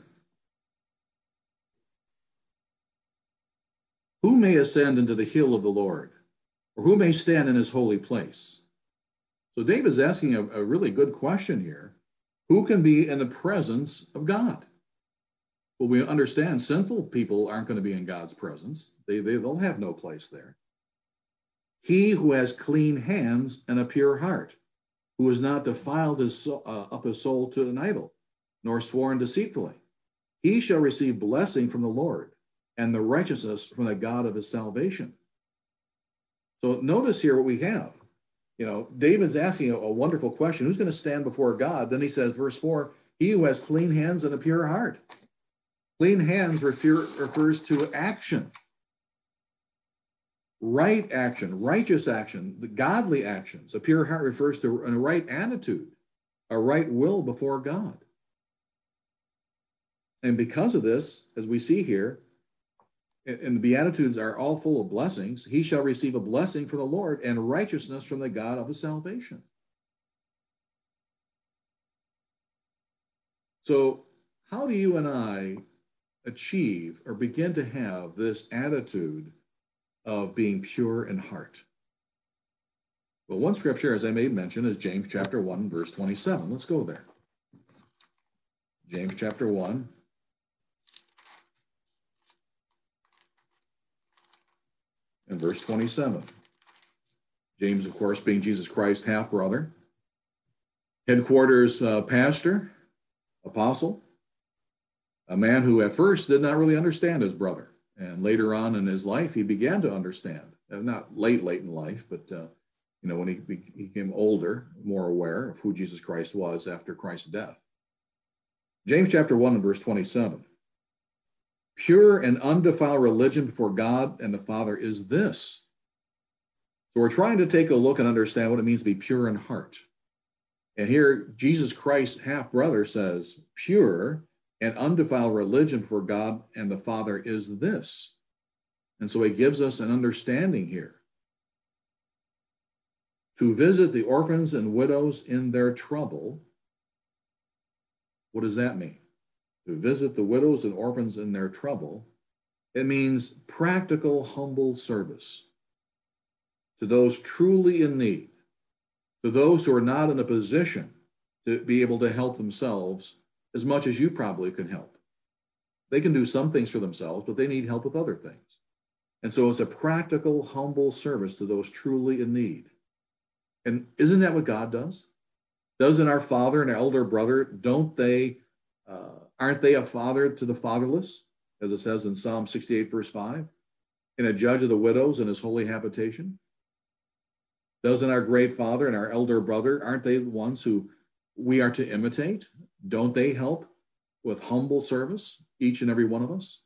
Who may ascend into the hill of the Lord, or who may stand in his holy place? So David's asking a, a really good question here. Who can be in the presence of God? Well, we understand sinful people aren't going to be in God's presence. They, they, they'll have no place there. He who has clean hands and a pure heart, who has not defiled his soul, uh, up his soul to an idol, nor sworn deceitfully, he shall receive blessing from the Lord and the righteousness from the God of his salvation. So notice here what we have. You know, David's asking a, a wonderful question. Who's going to stand before God? Then he says, verse four, he who has clean hands and a pure heart. Clean hands refer, refers to action. Right action, righteous action, the godly actions. A pure heart refers to a right attitude, a right will before God. And because of this, as we see here, and the Beatitudes are all full of blessings, he shall receive a blessing from the Lord and righteousness from the God of his salvation. So how do you and I achieve or begin to have this attitude of being pure in heart? Well, one scripture, as I made mention, is James chapter one, verse twenty-seven. Let's go there. James chapter one. And verse twenty-seven. James, of course, being Jesus Christ's half-brother, headquarters uh, pastor, apostle, a man who at first did not really understand his brother. And later on in his life, he began to understand. Not late, late in life, but uh, you know, when he, he became older, more aware of who Jesus Christ was after Christ's death. James chapter one and verse twenty-seven. Pure and undefiled religion before God and the Father is this. So we're trying to take a look and understand what it means to be pure in heart. And here, Jesus Christ's half-brother says, pure and undefiled religion before God and the Father is this. And so he gives us an understanding here. To visit the orphans and widows in their trouble. What does that mean? To visit the widows and orphans in their trouble. It means practical, humble service to those truly in need, to those who are not in a position to be able to help themselves as much as you probably can help. They can do some things for themselves, but they need help with other things. And so it's a practical, humble service to those truly in need. And isn't that what God does? Doesn't our father and our elder brother, don't they, uh, aren't they a father to the fatherless, as it says in Psalm sixty-eight, verse five, and a judge of the widows in his holy habitation? Doesn't our great father and our elder brother, aren't they the ones who we are to imitate? Don't they help with humble service, each and every one of us?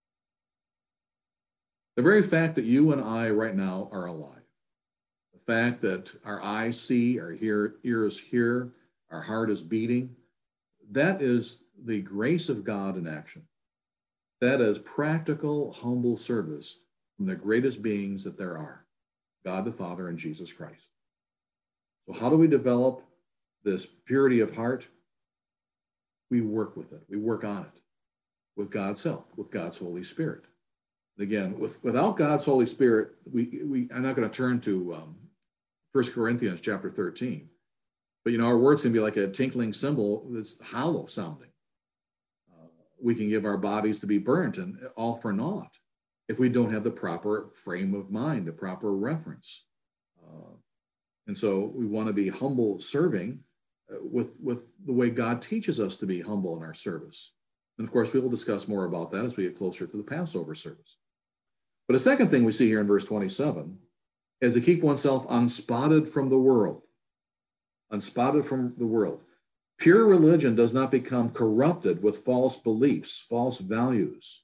The very fact that you and I right now are alive, the fact that our eyes see, our hear, ears hear, our heart is beating, that is the grace of God in action. That is practical, humble service from the greatest beings that there are, God the Father and Jesus Christ. So how do we develop this purity of heart? We work with it. We work on it with God's help, with God's Holy Spirit. And again, with, without God's Holy Spirit, we, we, I'm not going to turn to um, First Corinthians chapter thirteen, but you know, our words can be like a tinkling cymbal that's hollow sounding. Uh, we can give our bodies to be burnt and all for naught if we don't have the proper frame of mind, the proper reference. Uh, and so we want to be humble serving uh, with, with the way God teaches us to be humble in our service. And of course, we will discuss more about that as we get closer to the Passover service. But a second thing we see here in verse twenty-seven is to keep oneself unspotted from the world. Unspotted from the world. Pure religion does not become corrupted with false beliefs, false values.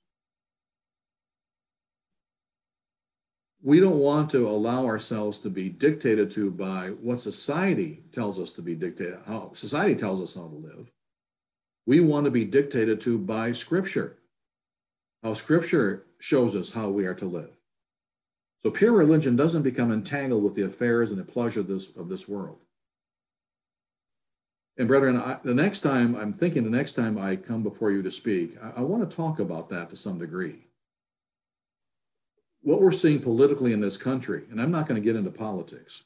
We don't want to allow ourselves to be dictated to by what society tells us to be dictated, how society tells us how to live. We want to be dictated to by Scripture, how Scripture shows us how we are to live. So pure religion doesn't become entangled with the affairs and the pleasure of this, of this world. And brethren, I, the next time, I'm thinking the next time I come before you to speak, I, I want to talk about that to some degree. What we're seeing politically in this country, and I'm not going to get into politics,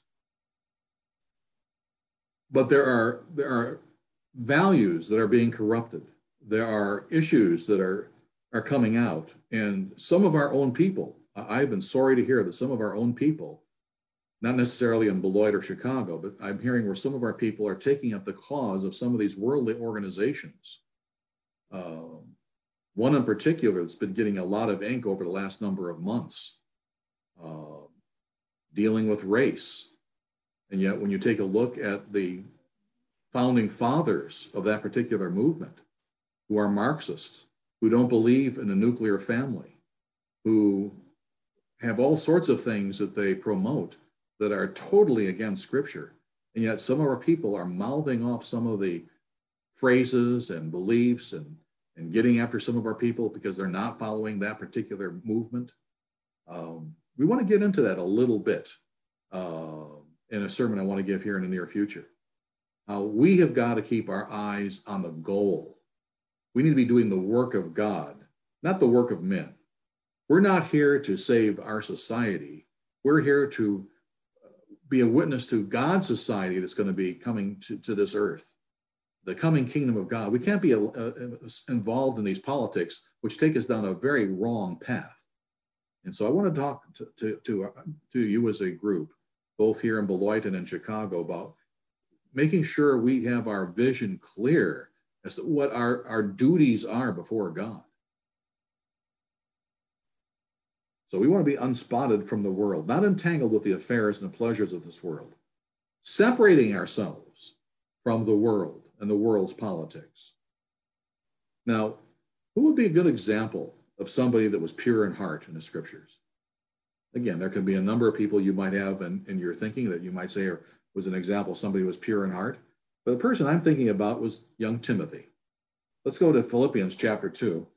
but there are, there are values that are being corrupted. There are issues that are, are coming out, and some of our own people, I've been sorry to hear that some of our own people, not necessarily in Beloit or Chicago, but I'm hearing where some of our people are taking up the cause of some of these worldly organizations. Uh, one in particular that's been getting a lot of ink over the last number of months, uh, dealing with race. And yet when you take a look at the founding fathers of that particular movement, who are Marxists, who don't believe in a nuclear family, who have all sorts of things that they promote that are totally against Scripture. And yet some of our people are mouthing off some of the phrases and beliefs and, and getting after some of our people because they're not following that particular movement. Um, we want to get into that a little bit uh, in a sermon I want to give here in the near future. Uh, we have got to keep our eyes on the goal. We need to be doing the work of God, not the work of men. We're not here to save our society. We're here to be a witness to God's society that's going to be coming to, to this earth, the coming kingdom of God. We can't be uh, involved in these politics, which take us down a very wrong path. And so I want to talk to, to, to, uh, to you as a group, both here in Beloit and in Chicago, about making sure we have our vision clear as to what our, our duties are before God. So we want to be unspotted from the world, not entangled with the affairs and the pleasures of this world, separating ourselves from the world and the world's politics. Now, who would be a good example of somebody that was pure in heart in the Scriptures? Again, there could be a number of people you might have in, in your thinking that you might say was an example, somebody who was pure in heart. But the person I'm thinking about was young Timothy, Let's go to Philippians chapter two.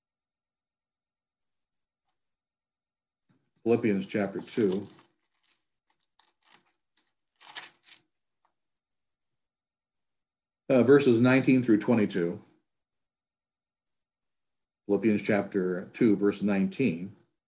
Philippians chapter two. Uh, verses nineteen through twenty-two. Philippians chapter two, verse nineteen.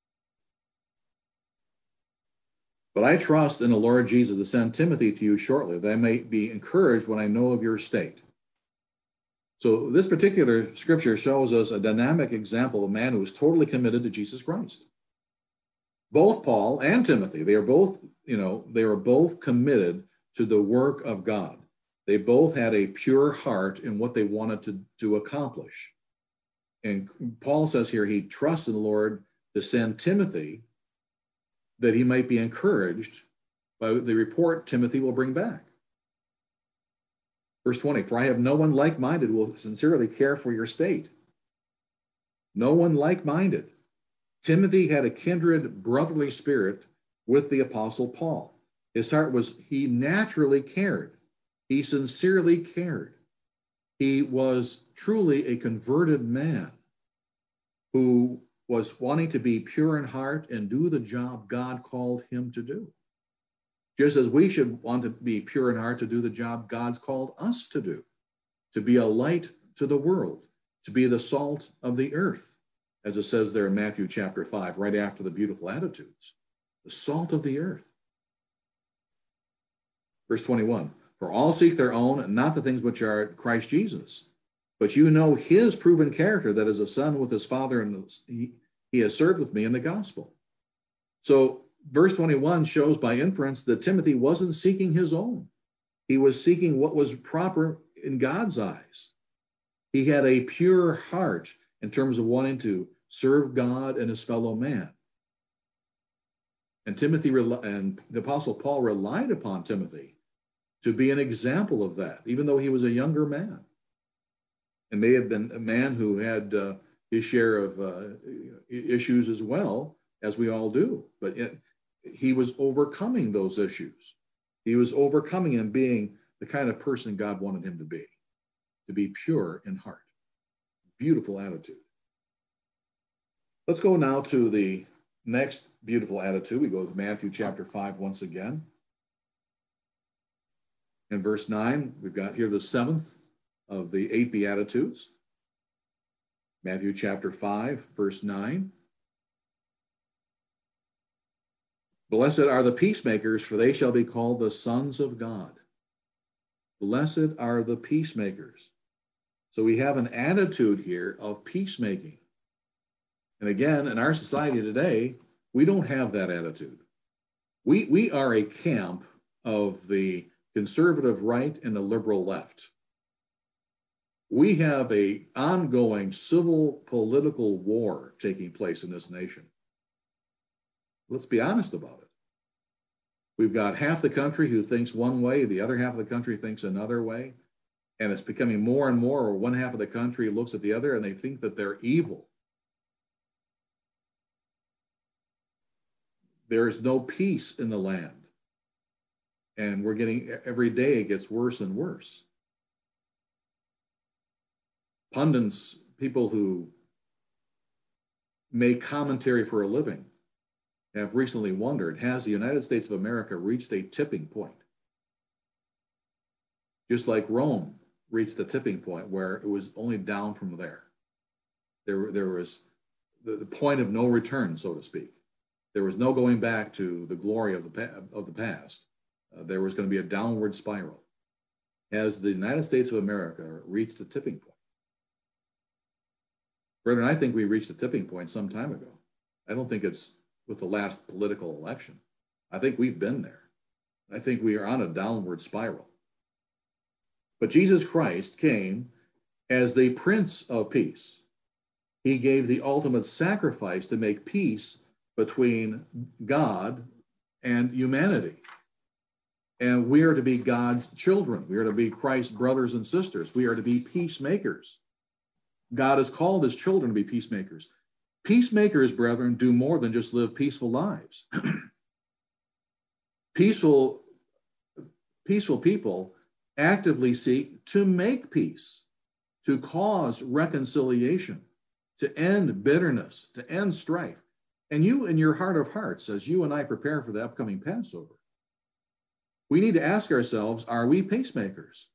But I trust in the Lord Jesus to send Timothy to you shortly, that I may be encouraged when I know of your state. So this particular scripture shows us a dynamic example of a man who is totally committed to Jesus Christ. Both Paul and Timothy, they are both, you know, they were both committed to the work of God. They both had a pure heart in what they wanted to, to accomplish. And Paul says here he trusts in the Lord to send Timothy that he might be encouraged by the report Timothy will bring back. Verse twenty, for I have no one like-minded who will sincerely care for your state. No one like-minded. Timothy had a kindred brotherly spirit with the Apostle Paul. His heart was, he naturally cared. He sincerely cared. He was truly a converted man who was wanting to be pure in heart and do the job God called him to do. Just as we should want to be pure in heart to do the job God's called us to do, to be a light to the world, to be the salt of the earth, as it says there in Matthew chapter five, right after the beautiful attitudes, the salt of the earth. Verse twenty-one, for all seek their own, and not the things which are Christ Jesus. But you know his proven character, that as a son with his father, and he, he has served with me in the gospel. So verse twenty-one shows by inference that Timothy wasn't seeking his own. He was seeking what was proper in God's eyes. He had a pure heart in terms of wanting to serve God and his fellow man. And Timothy and the Apostle Paul relied upon Timothy to be an example of that, even though he was a younger man. And may have been a man who had uh, his share of uh, issues as well, as we all do. But it, he was overcoming those issues. He was overcoming and being the kind of person God wanted him to be, to be pure in heart. Beautiful attitude. Let's go now to the next beautiful attitude. We go to Matthew chapter five once again. In verse nine, we've got here the seventh of the eight Beatitudes. Matthew chapter five, verse nine. Blessed are the peacemakers, for they shall be called the sons of God. Blessed are the peacemakers. So we have an attitude here of peacemaking. And again, in our society today, we don't have that attitude. We, we are a camp of the conservative right and the liberal left. We have an ongoing civil political war taking place in this nation. Let's be honest about it. We've got half the country who thinks one way, the other half of the country thinks another way. And it's becoming more and more, or one half of the country looks at the other and they think that they're evil. There is no peace in the land. And we're getting, every day it gets worse and worse. Pundits, people who make commentary for a living, have recently wondered, has the United States of America reached a tipping point? Just like Rome reached a tipping point where it was only down from there. There, there was the, the point of no return, so to speak. There was no going back to the glory of the, of the past. Uh, there was going to be a downward spiral. Has the United States of America reached a tipping point? Brethren, I think we reached a tipping point some time ago. I don't think it's with the last political election. I think we've been there. I think we are on a downward spiral. But Jesus Christ came as the Prince of Peace. He gave the ultimate sacrifice to make peace between God and humanity. And we are to be God's children. We are to be Christ's brothers and sisters. We are to be peacemakers. God has called his children to be peacemakers. Peacemakers, brethren, do more than just live peaceful lives. peaceful, peaceful people actively seek to make peace, to cause reconciliation, to end bitterness, to end strife. And you, in your heart of hearts, as you and I prepare for the upcoming Passover, we need to ask ourselves, are we peacemakers?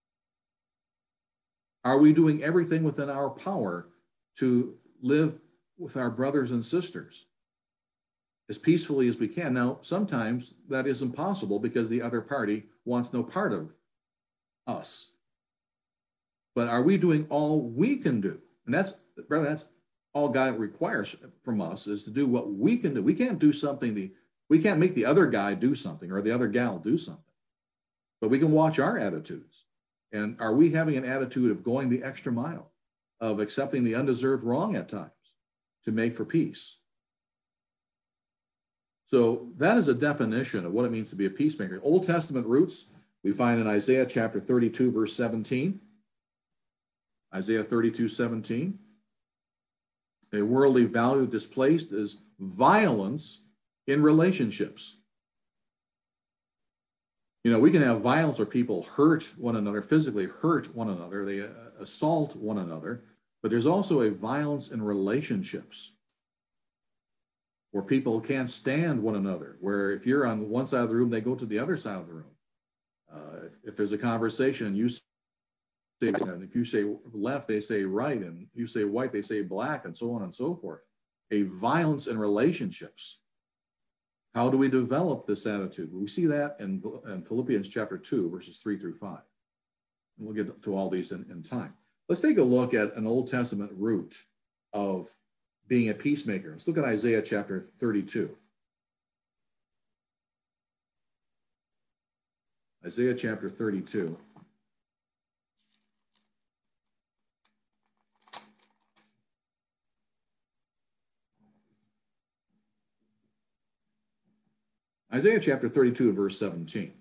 Are we doing everything within our power to live with our brothers and sisters as peacefully as we can? Now, sometimes that is impossible because the other party wants no part of us. But are we doing all we can do? And that's, brother, that's all God requires from us, is to do what we can do. We can't do something, the, we can't make the other guy do something or the other gal do something. But we can watch our attitudes. And are we having an attitude of going the extra mile, of accepting the undeserved wrong at times to make for peace? So that is a definition of what it means to be a peacemaker. Old Testament roots we find in Isaiah chapter thirty-two, verse seventeen. Isaiah thirty-two, seventeen. A worldly value displaced is violence in relationships. You know, we can have violence where people hurt one another, physically hurt one another, they uh, assault one another, but there's also a violence in relationships where people can't stand one another, where if you're on one side of the room, they go to the other side of the room. Uh, if there's a conversation, you say, and if you say left, they say right, and you say white, they say black, and so on and so forth. A violence in relationships. How do we develop this attitude? We see that in, in Philippians chapter two, verses three through five. And we'll get to all these in, in time. Let's take a look at an Old Testament root of being a peacemaker. Let's look at Isaiah chapter thirty-two. Isaiah chapter thirty-two. Isaiah chapter thirty-two, verse seventeen.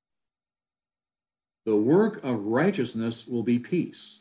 The work of righteousness will be peace.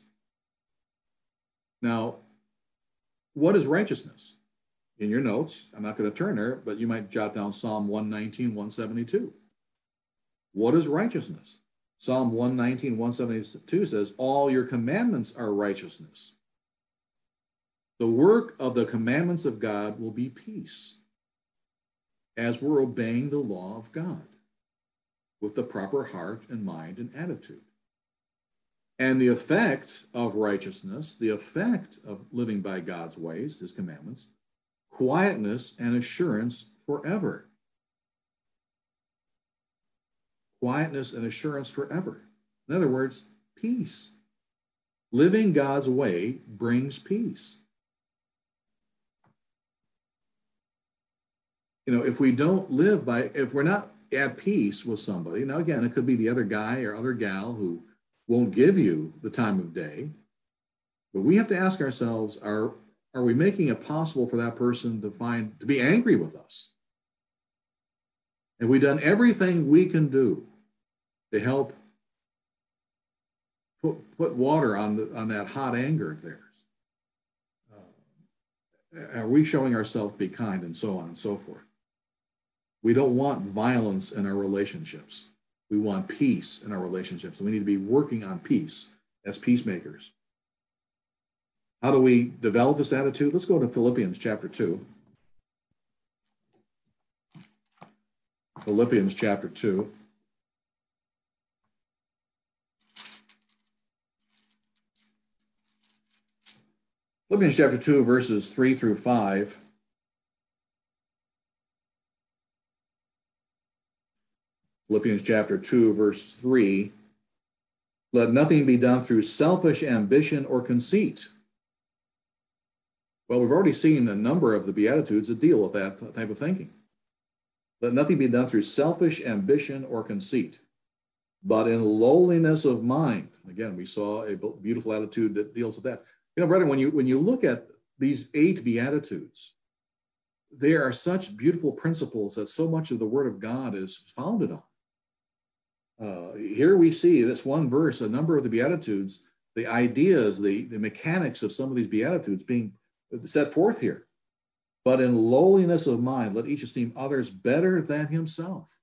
Now, what is righteousness? In your notes, I'm not going to turn there, but you might jot down Psalm one nineteen, one seventy-two. What is righteousness? Psalm one nineteen, one seventy-two says, all your commandments are righteousness. The work of the commandments of God will be peace, as we're obeying the law of God with the proper heart and mind and attitude. And the effect of righteousness, the effect of living by God's ways, his commandments, quietness and assurance forever. Quietness and assurance forever. In other words, peace. Living God's way brings peace. You know, if we don't live by, if we're not at peace with somebody, now again, it could be the other guy or other gal who won't give you the time of day, but we have to ask ourselves, are, are we making it possible for that person to find, to be angry with us? Have we done everything we can do to help put, put water on, the, on that hot anger of theirs? Uh, are we showing ourselves to be kind, and so on and so forth? We don't want violence in our relationships. We want peace in our relationships. And we need to be working on peace as peacemakers. How do we develop this attitude? Let's go to Philippians chapter two. Philippians chapter two. Philippians chapter two, verses three through five. Philippians chapter two, verse three. Let nothing be done through selfish ambition or conceit. Well, we've already seen a number of the Beatitudes that deal with that type of thinking. Let nothing be done through selfish ambition or conceit, but in lowliness of mind. Again, we saw a beautiful attitude that deals with that. You know, brethren, when you, when you look at these eight Beatitudes, there are such beautiful principles that so much of the Word of God is founded on. Uh, here we see this one verse, a number of the Beatitudes, the ideas, the, the mechanics of some of these Beatitudes being set forth here. But in lowliness of mind, let each esteem others better than himself.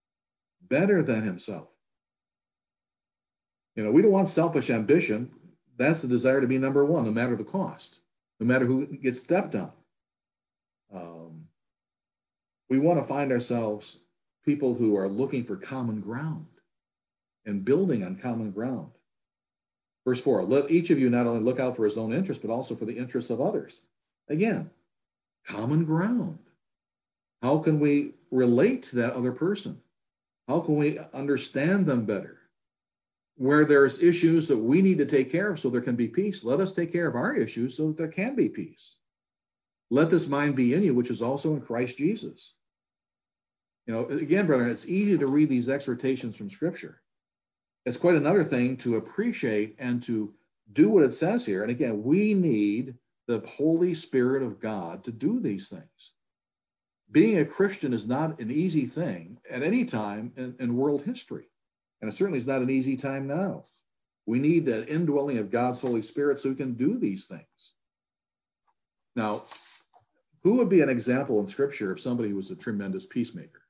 Better than himself. You know, we don't want selfish ambition. that's the desire to be number one, no matter the cost, no matter who gets stepped on. Um, we want to find ourselves people who are looking for common ground and building on common ground. Verse four, let each of you not only look out for his own interest, but also for the interests of others. Again, common ground. How can we relate to that other person? How can we understand them better? Where there's issues that we need to take care of so there can be peace, let us take care of our issues so that there can be peace. Let this mind be in you, which is also in Christ Jesus. You know, again, brethren, it's easy to read these exhortations from Scripture. It's quite another thing to appreciate and to do what it says here. And again, we need the Holy Spirit of God to do these things. Being a Christian is not an easy thing at any time in, in world history. And it certainly is not an easy time now. We need the indwelling of God's Holy Spirit so we can do these things. Now, who would be an example in Scripture of somebody who was a tremendous peacemaker?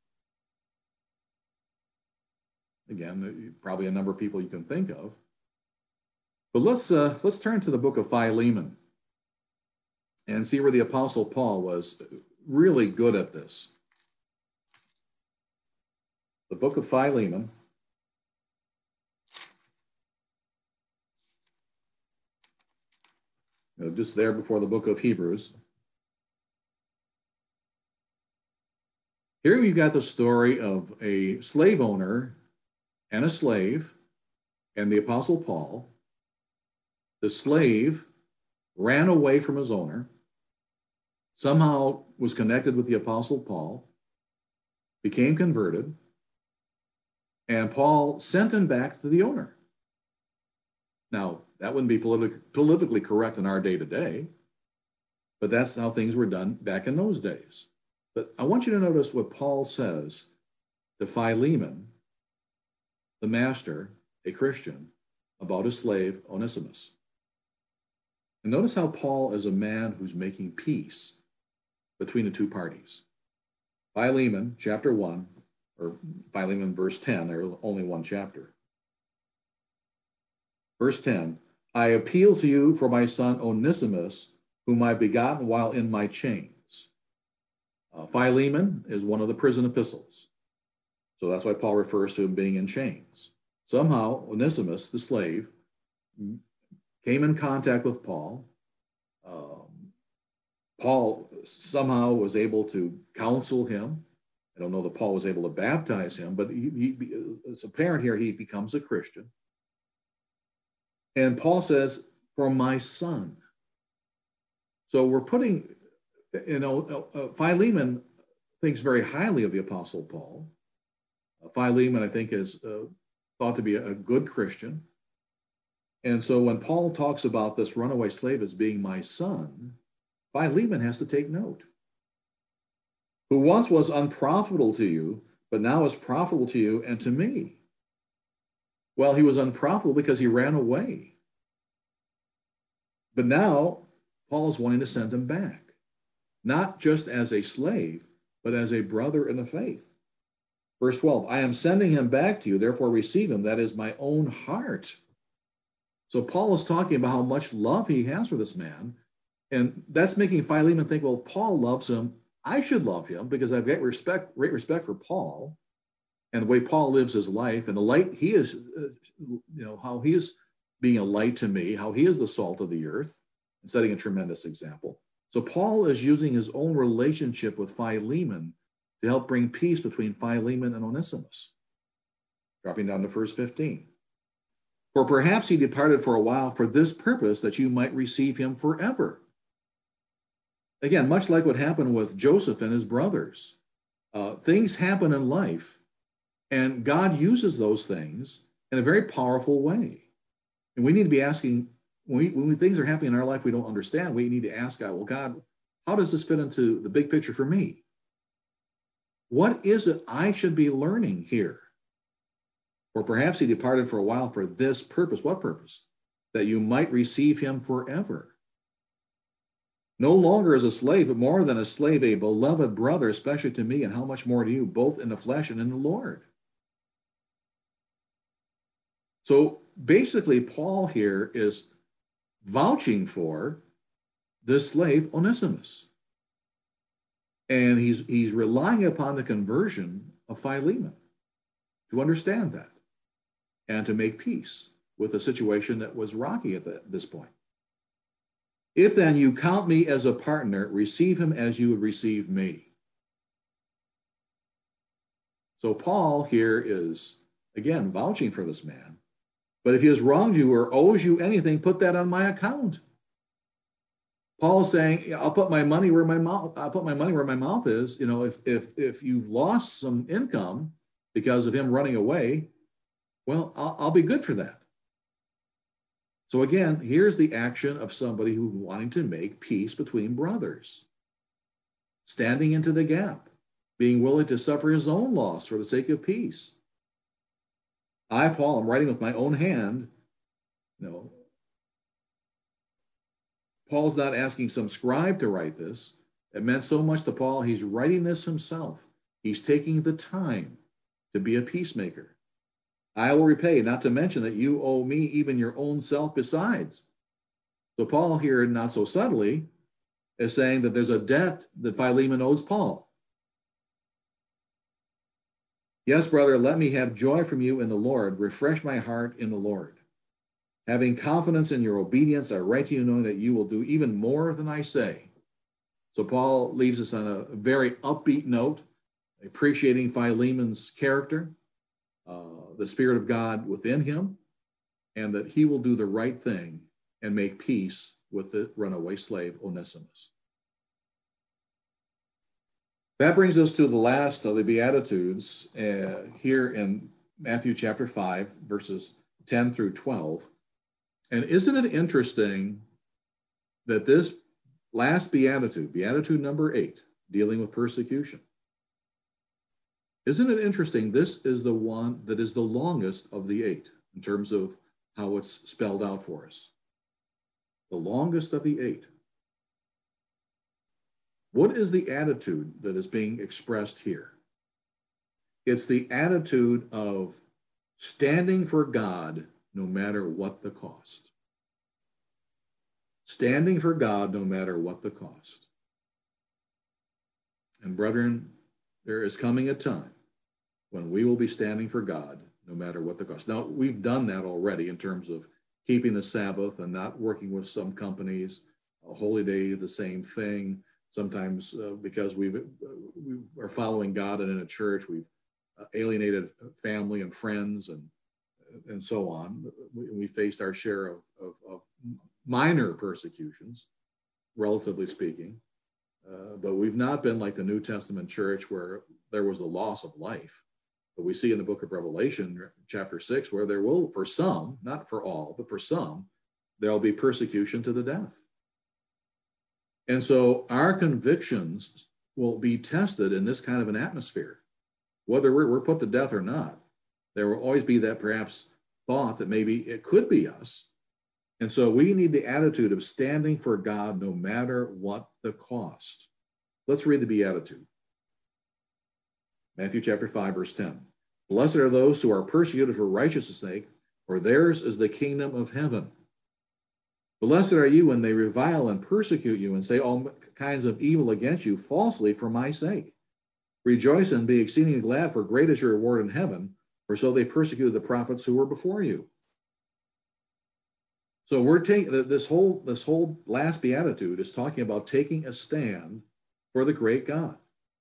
Again, probably a number of people you can think of. But let's uh, let's turn to the book of Philemon and see where the Apostle Paul was really good at this. The book of Philemon. You know, just there before the book of Hebrews. Here you've got the story of a slave owner and a slave and the Apostle Paul. The slave ran away from his owner, somehow was connected with the Apostle Paul, became converted, and Paul sent him back to the owner. Now, that wouldn't be politic, politically correct in our day to day, but that's how things were done back in those days. But I want you to notice what Paul says to Philemon, the master, a Christian, about his slave Onesimus. And notice how Paul is a man who's making peace between the two parties. Philemon, chapter one, or Philemon, verse ten, there's only one chapter. Verse ten, I appeal to you for my son Onesimus, whom I begotten while in my chains. Uh, Philemon is one of the prison epistles. So that's why Paul refers to him being in chains. Somehow, Onesimus, the slave, came in contact with Paul. Um, Paul somehow was able to counsel him. I don't know that Paul was able to baptize him, but he, he, it's apparent here he becomes a Christian. And Paul says, for my son. So we're putting, you know, uh, Philemon thinks very highly of the Apostle Paul. Uh, Philemon, I think, is uh, thought to be a, a good Christian. And so when Paul talks about this runaway slave as being my son, Philemon has to take note. Who once was unprofitable to you, but now is profitable to you and to me. Well, he was unprofitable because he ran away. But now Paul is wanting to send him back, not just as a slave, but as a brother in the faith. Verse twelve, I am sending him back to you, therefore receive him. That is my own heart. So Paul is talking about how much love he has for this man. And that's making Philemon think, well, Paul loves him. I should love him because I've got respect, great respect for Paul and the way Paul lives his life and the light he is, uh, you know, how he is being a light to me, how he is the salt of the earth and setting a tremendous example. So Paul is using his own relationship with Philemon to help bring peace between Philemon and Onesimus. Dropping down to verse fifteen. For perhaps he departed for a while for this purpose, that you might receive him forever. Again, much like what happened with Joseph and his brothers. Uh, things happen in life, and God uses those things in a very powerful way. And we need to be asking, when, we, when things are happening in our life we don't understand, we need to ask God, well, God, how does this fit into the big picture for me? What is it I should be learning here? Or perhaps he departed for a while for this purpose. What purpose? That you might receive him forever. No longer as a slave, but more than a slave, a beloved brother, especially to me, and how much more to you, both in the flesh and in the Lord. So basically, Paul here is vouching for this slave Onesimus. And he's, he's relying upon the conversion of Philemon to understand that and to make peace with a situation that was rocky at the, this point. If then you count me as a partner, receive him as you would receive me. So Paul here is, again, vouching for this man. But if he has wronged you or owes you anything, put that on my account. Paul's saying, I'll put my money where my mouth, I'll put my money where my mouth is. You know, if if if you've lost some income because of him running away, well, I'll, I'll be good for that. So again, here's the action of somebody who's wanting to make peace between brothers, standing into the gap, being willing to suffer his own loss for the sake of peace. I, Paul, am writing with my own hand. You know, Paul's not asking some scribe to write this. It meant so much to Paul, he's writing this himself. He's taking the time to be a peacemaker. I will repay, not to mention that you owe me even your own self besides. So Paul here, not so subtly, is saying that there's a debt that Philemon owes Paul. Yes, brother, let me have joy from you in the Lord. Refresh my heart in the Lord. Having confidence in your obedience, I write to you knowing that you will do even more than I say. So Paul leaves us on a very upbeat note, appreciating Philemon's character, uh, the Spirit of God within him, and that he will do the right thing and make peace with the runaway slave Onesimus. That brings us to the last of the Beatitudes uh, here in Matthew chapter five, verses ten through twelve. And isn't it interesting that this last Beatitude, Beatitude number eight, dealing with persecution, isn't it interesting? This is the one that is the longest of the eight in terms of how it's spelled out for us. The longest of the eight. What is the attitude that is being expressed here? It's the attitude of standing for God no matter what the cost. Standing for God no matter what the cost. And brethren, there is coming a time when we will be standing for God no matter what the cost. Now, we've done that already in terms of keeping the Sabbath and not working with some companies, a holy day, the same thing. Sometimes uh, because we've, uh, we are following God and in a church, we've uh, alienated family and friends and and so on. We, we faced our share of, of, of minor persecutions, relatively speaking. Uh, but we've not been like the New Testament church where there was a loss of life. But we see in the book of Revelation, chapter six, where there will, for some, not for all, but for some, there'll be persecution to the death. And so our convictions will be tested in this kind of an atmosphere, whether we're, we're put to death or not. There will always be that perhaps thought that maybe it could be us. And so we need the attitude of standing for God no matter what the cost. Let's read the Beatitude. Matthew chapter five, verse ten. Blessed are those who are persecuted for righteousness' sake, for theirs is the kingdom of heaven. Blessed are you when they revile and persecute you and say all kinds of evil against you falsely for my sake. Rejoice and be exceedingly glad, for great is your reward in heaven, for so they persecuted the prophets who were before you. So we're taking this whole this whole last beatitude is talking about taking a stand for the great God.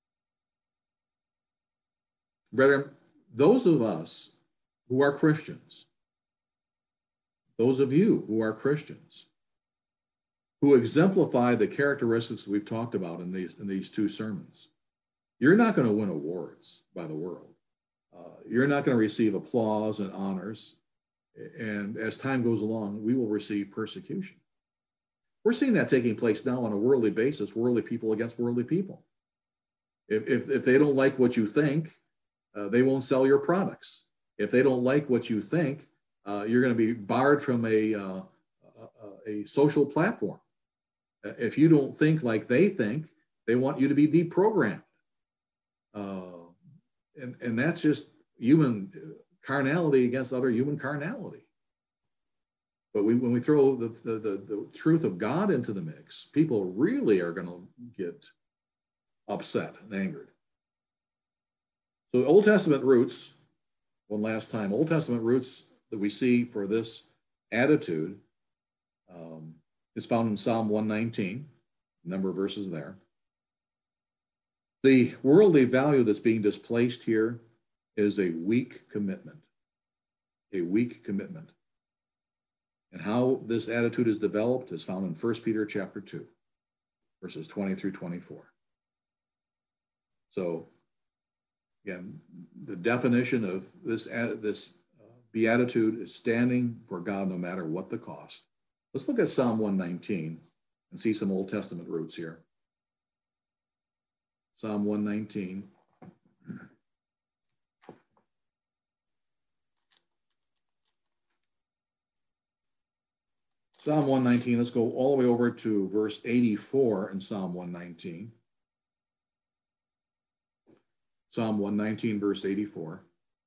Brethren, those of us who are Christians, those of you who are Christians, who exemplify the characteristics we've talked about in these in these two sermons, you're not going to win awards by the world. Uh, you're not going to receive applause and honors. And as time goes along, we will receive persecution. We're seeing that taking place now on a worldly basis, worldly people against worldly people. If, if, if they don't like what you think, uh, they won't sell your products. If they don't like what you think, uh, you're going to be barred from a, uh, a, a social platform. If you don't think like they think, they want you to be deprogrammed. Uh, and, and that's just human carnality against other human carnality. But we, when we throw the, the, the, the truth of God into the mix, people really are going to get upset and angered. So Old Testament roots, one last time, Old Testament roots that we see for this attitude um, is found in Psalm one nineteen, a number of verses there. The worldly value that's being displaced here is a weak commitment, a weak commitment. And how this attitude is developed is found in First Peter chapter two, verses twenty through twenty-four. So, again, the definition of this, this uh, beatitude is standing for God no matter what the cost. Let's look at Psalm one nineteen and see some Old Testament roots here. Psalm one nineteen. Psalm one nineteen, let's go all the way over to verse eighty-four in Psalm one nineteen. Psalm one nineteen, verse eighty-four.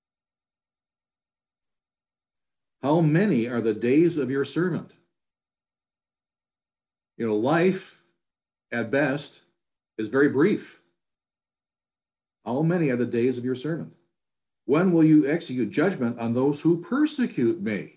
How many are the days of your servant? You know, life at best is very brief. How many are the days of your servant? When will you execute judgment on those who persecute me?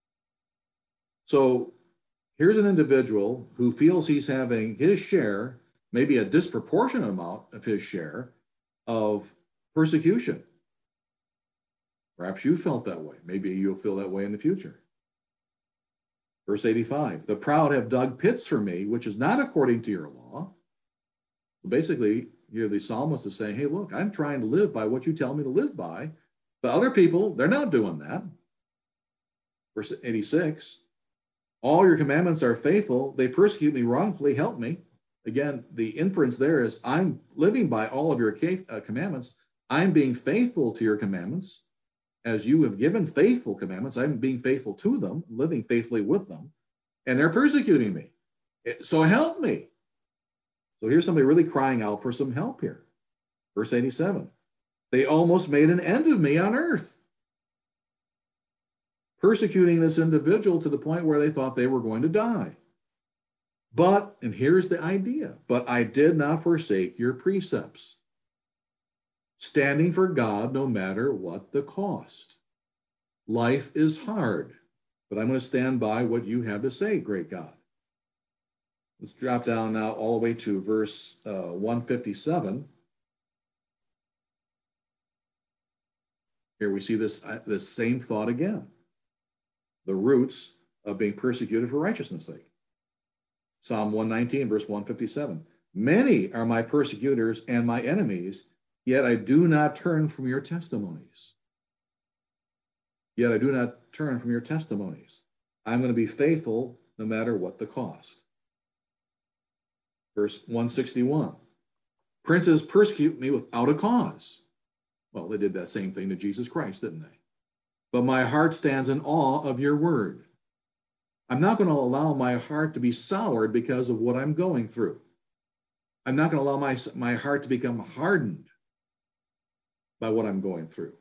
So here's an individual who feels he's having his share, maybe a disproportionate amount of his share of persecution. Perhaps you felt that way. Maybe you'll feel that way in the future. Verse eighty-five, the proud have dug pits for me, which is not according to your law. Basically, here the psalmist is saying, hey, look, I'm trying to live by what you tell me to live by. But other people, they're not doing that. Verse eighty-six, all your commandments are faithful. They persecute me wrongfully. Help me. Again, the inference there is I'm living by all of your commandments. I'm being faithful to your commandments. As you have given faithful commandments, I'm being faithful to them, living faithfully with them, and they're persecuting me. So help me. So here's somebody really crying out for some help here. Verse eighty-seven, they almost made an end of me on earth, persecuting this individual to the point where they thought they were going to die. But, and here's the idea, but I did not forsake your precepts, standing for God no matter what the cost. Life is hard, but I'm going to stand by what you have to say, great God. Let's drop down now all the way to verse uh, one fifty-seven. Here we see this, uh, this same thought again. The roots of being persecuted for righteousness' sake. Psalm one nineteen, verse one fifty-seven. Many are my persecutors and my enemies, yet I do not turn from your testimonies. Yet I do not turn from your testimonies. I'm going to be faithful no matter what the cost. Verse one sixty-one. Princes persecute me without a cause. Well, they did that same thing to Jesus Christ, didn't they? But my heart stands in awe of your word. I'm not going to allow my heart to be soured because of what I'm going through. I'm not going to allow my, my heart to become hardened by what I'm going through.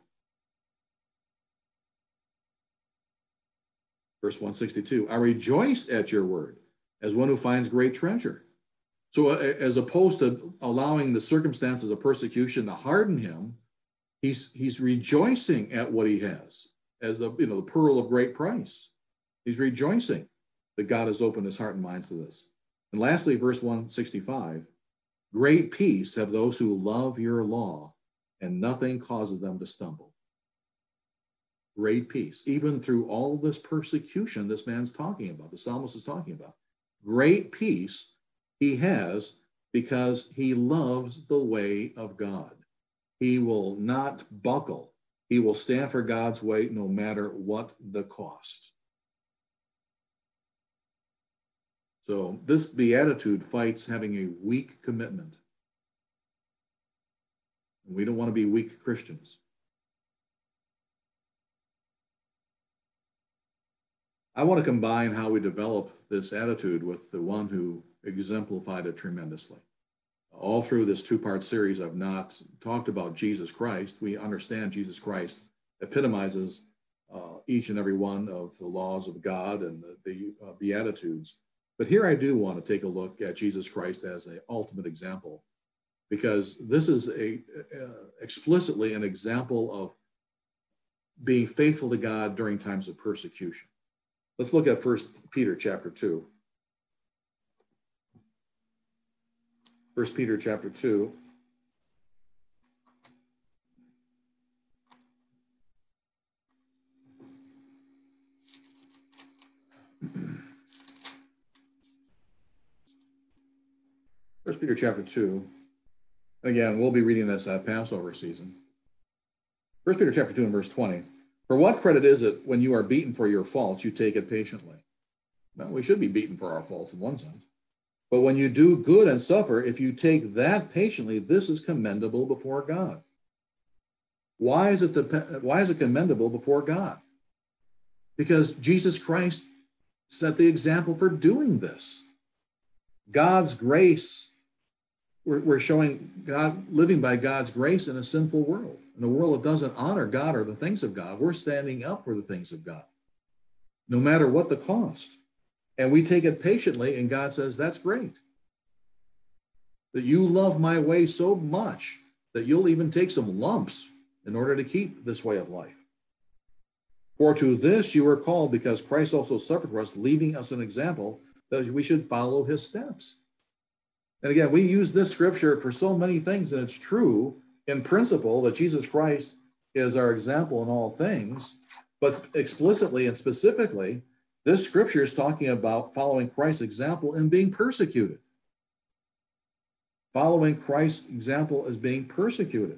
Verse one sixty-two, I rejoice at your word as one who finds great treasure. So uh, as opposed to allowing the circumstances of persecution to harden him, he's, he's rejoicing at what he has as the, you know, the pearl of great price. He's rejoicing that God has opened his heart and minds to this. And lastly, verse one sixty-five, great peace have those who love your law, and nothing causes them to stumble. Great peace, even through all this persecution this man's talking about, the psalmist is talking about. Great peace he has because he loves the way of God. He will not buckle. He will stand for God's way no matter what the cost. So this beatitude fights having a weak commitment. We don't want to be weak Christians. I want to combine how we develop this attitude with the one who exemplified it tremendously. All through this two-part series, I've not talked about Jesus Christ. We understand Jesus Christ epitomizes uh, each and every one of the laws of God and the, the uh, Beatitudes. But here I do want to take a look at Jesus Christ as an ultimate example, because this is a uh, explicitly an example of being faithful to God during times of persecution. Let's look at First Peter chapter two. First Peter chapter two. First Peter chapter two. Again, we'll be reading this at Passover season. First Peter chapter two and verse twenty. For what credit is it when you are beaten for your faults, you take it patiently? Well, we should be beaten for our faults in one sense. But when you do good and suffer, if you take that patiently, this is commendable before God. Why is it the, why is it commendable before God? Because Jesus Christ set the example for doing this. God's grace, we're, we're showing God, living by God's grace in a sinful world, in a world that doesn't honor God or the things of God. We're standing up for the things of God, no matter what the cost. And we take it patiently, and God says, that's great. That you love my way so much that you'll even take some lumps in order to keep this way of life. For to this you were called, because Christ also suffered for us, leaving us an example that we should follow his steps. And again, we use this scripture for so many things, and it's true in principle that Jesus Christ is our example in all things, but explicitly and specifically, this scripture is talking about following Christ's example and being persecuted. Following Christ's example as being persecuted.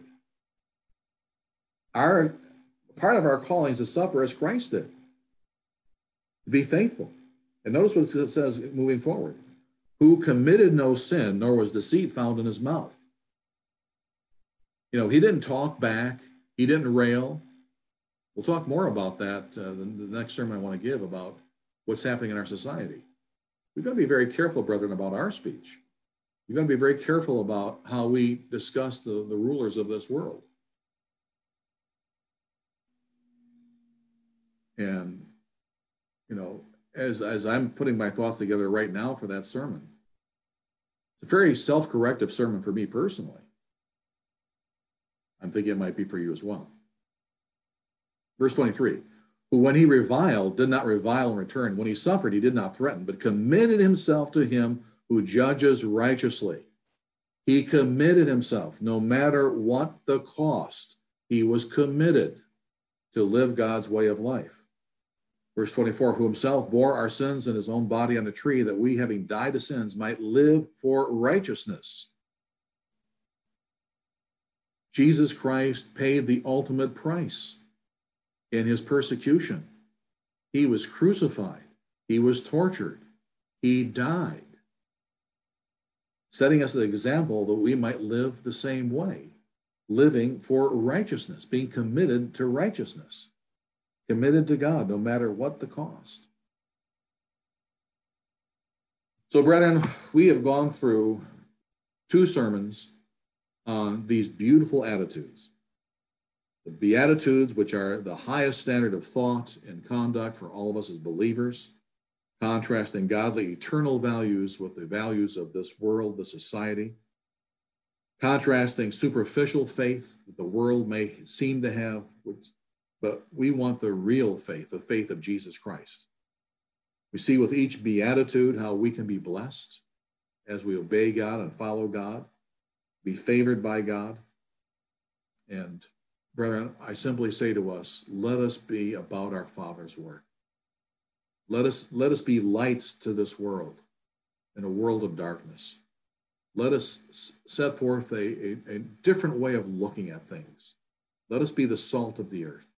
Our part of our calling is to suffer as Christ did. To be faithful. And notice what it says moving forward. Who committed no sin, nor was deceit found in his mouth. You know, he didn't talk back. He didn't rail. We'll talk more about that uh, the, the next sermon I want to give about what's happening in our society. We've got to be very careful, brethren, about our speech. We've got to be very careful about how we discuss the, the rulers of this world. And, you know, as, as I'm putting my thoughts together right now for that sermon, it's a very self-corrective sermon for me personally. I'm thinking it might be for you as well. Verse twenty-three, who when he reviled, did not revile in return. When he suffered, he did not threaten, but committed himself to him who judges righteously. He committed himself, no matter what the cost. He was committed to live God's way of life. Verse twenty-four, who himself bore our sins in his own body on the tree, that we, having died to sins, might live for righteousness. Jesus Christ paid the ultimate price in his persecution. He was crucified. He was tortured. He died, setting us an example that we might live the same way, living for righteousness, being committed to righteousness, committed to God, no matter what the cost. So, brethren, we have gone through two sermons on these beautiful attitudes. The Beatitudes, which are the highest standard of thought and conduct for all of us as believers, contrasting godly eternal values with the values of this world, the society, contrasting superficial faith that the world may seem to have, but we want the real faith, the faith of Jesus Christ. We see with each beatitude how we can be blessed as we obey God and follow God, be favored by God. And brethren, I simply say to us, let us be about our Father's work. Let us, let us be lights to this world, in a world of darkness. Let us set forth a, a, a different way of looking at things. Let us be the salt of the earth.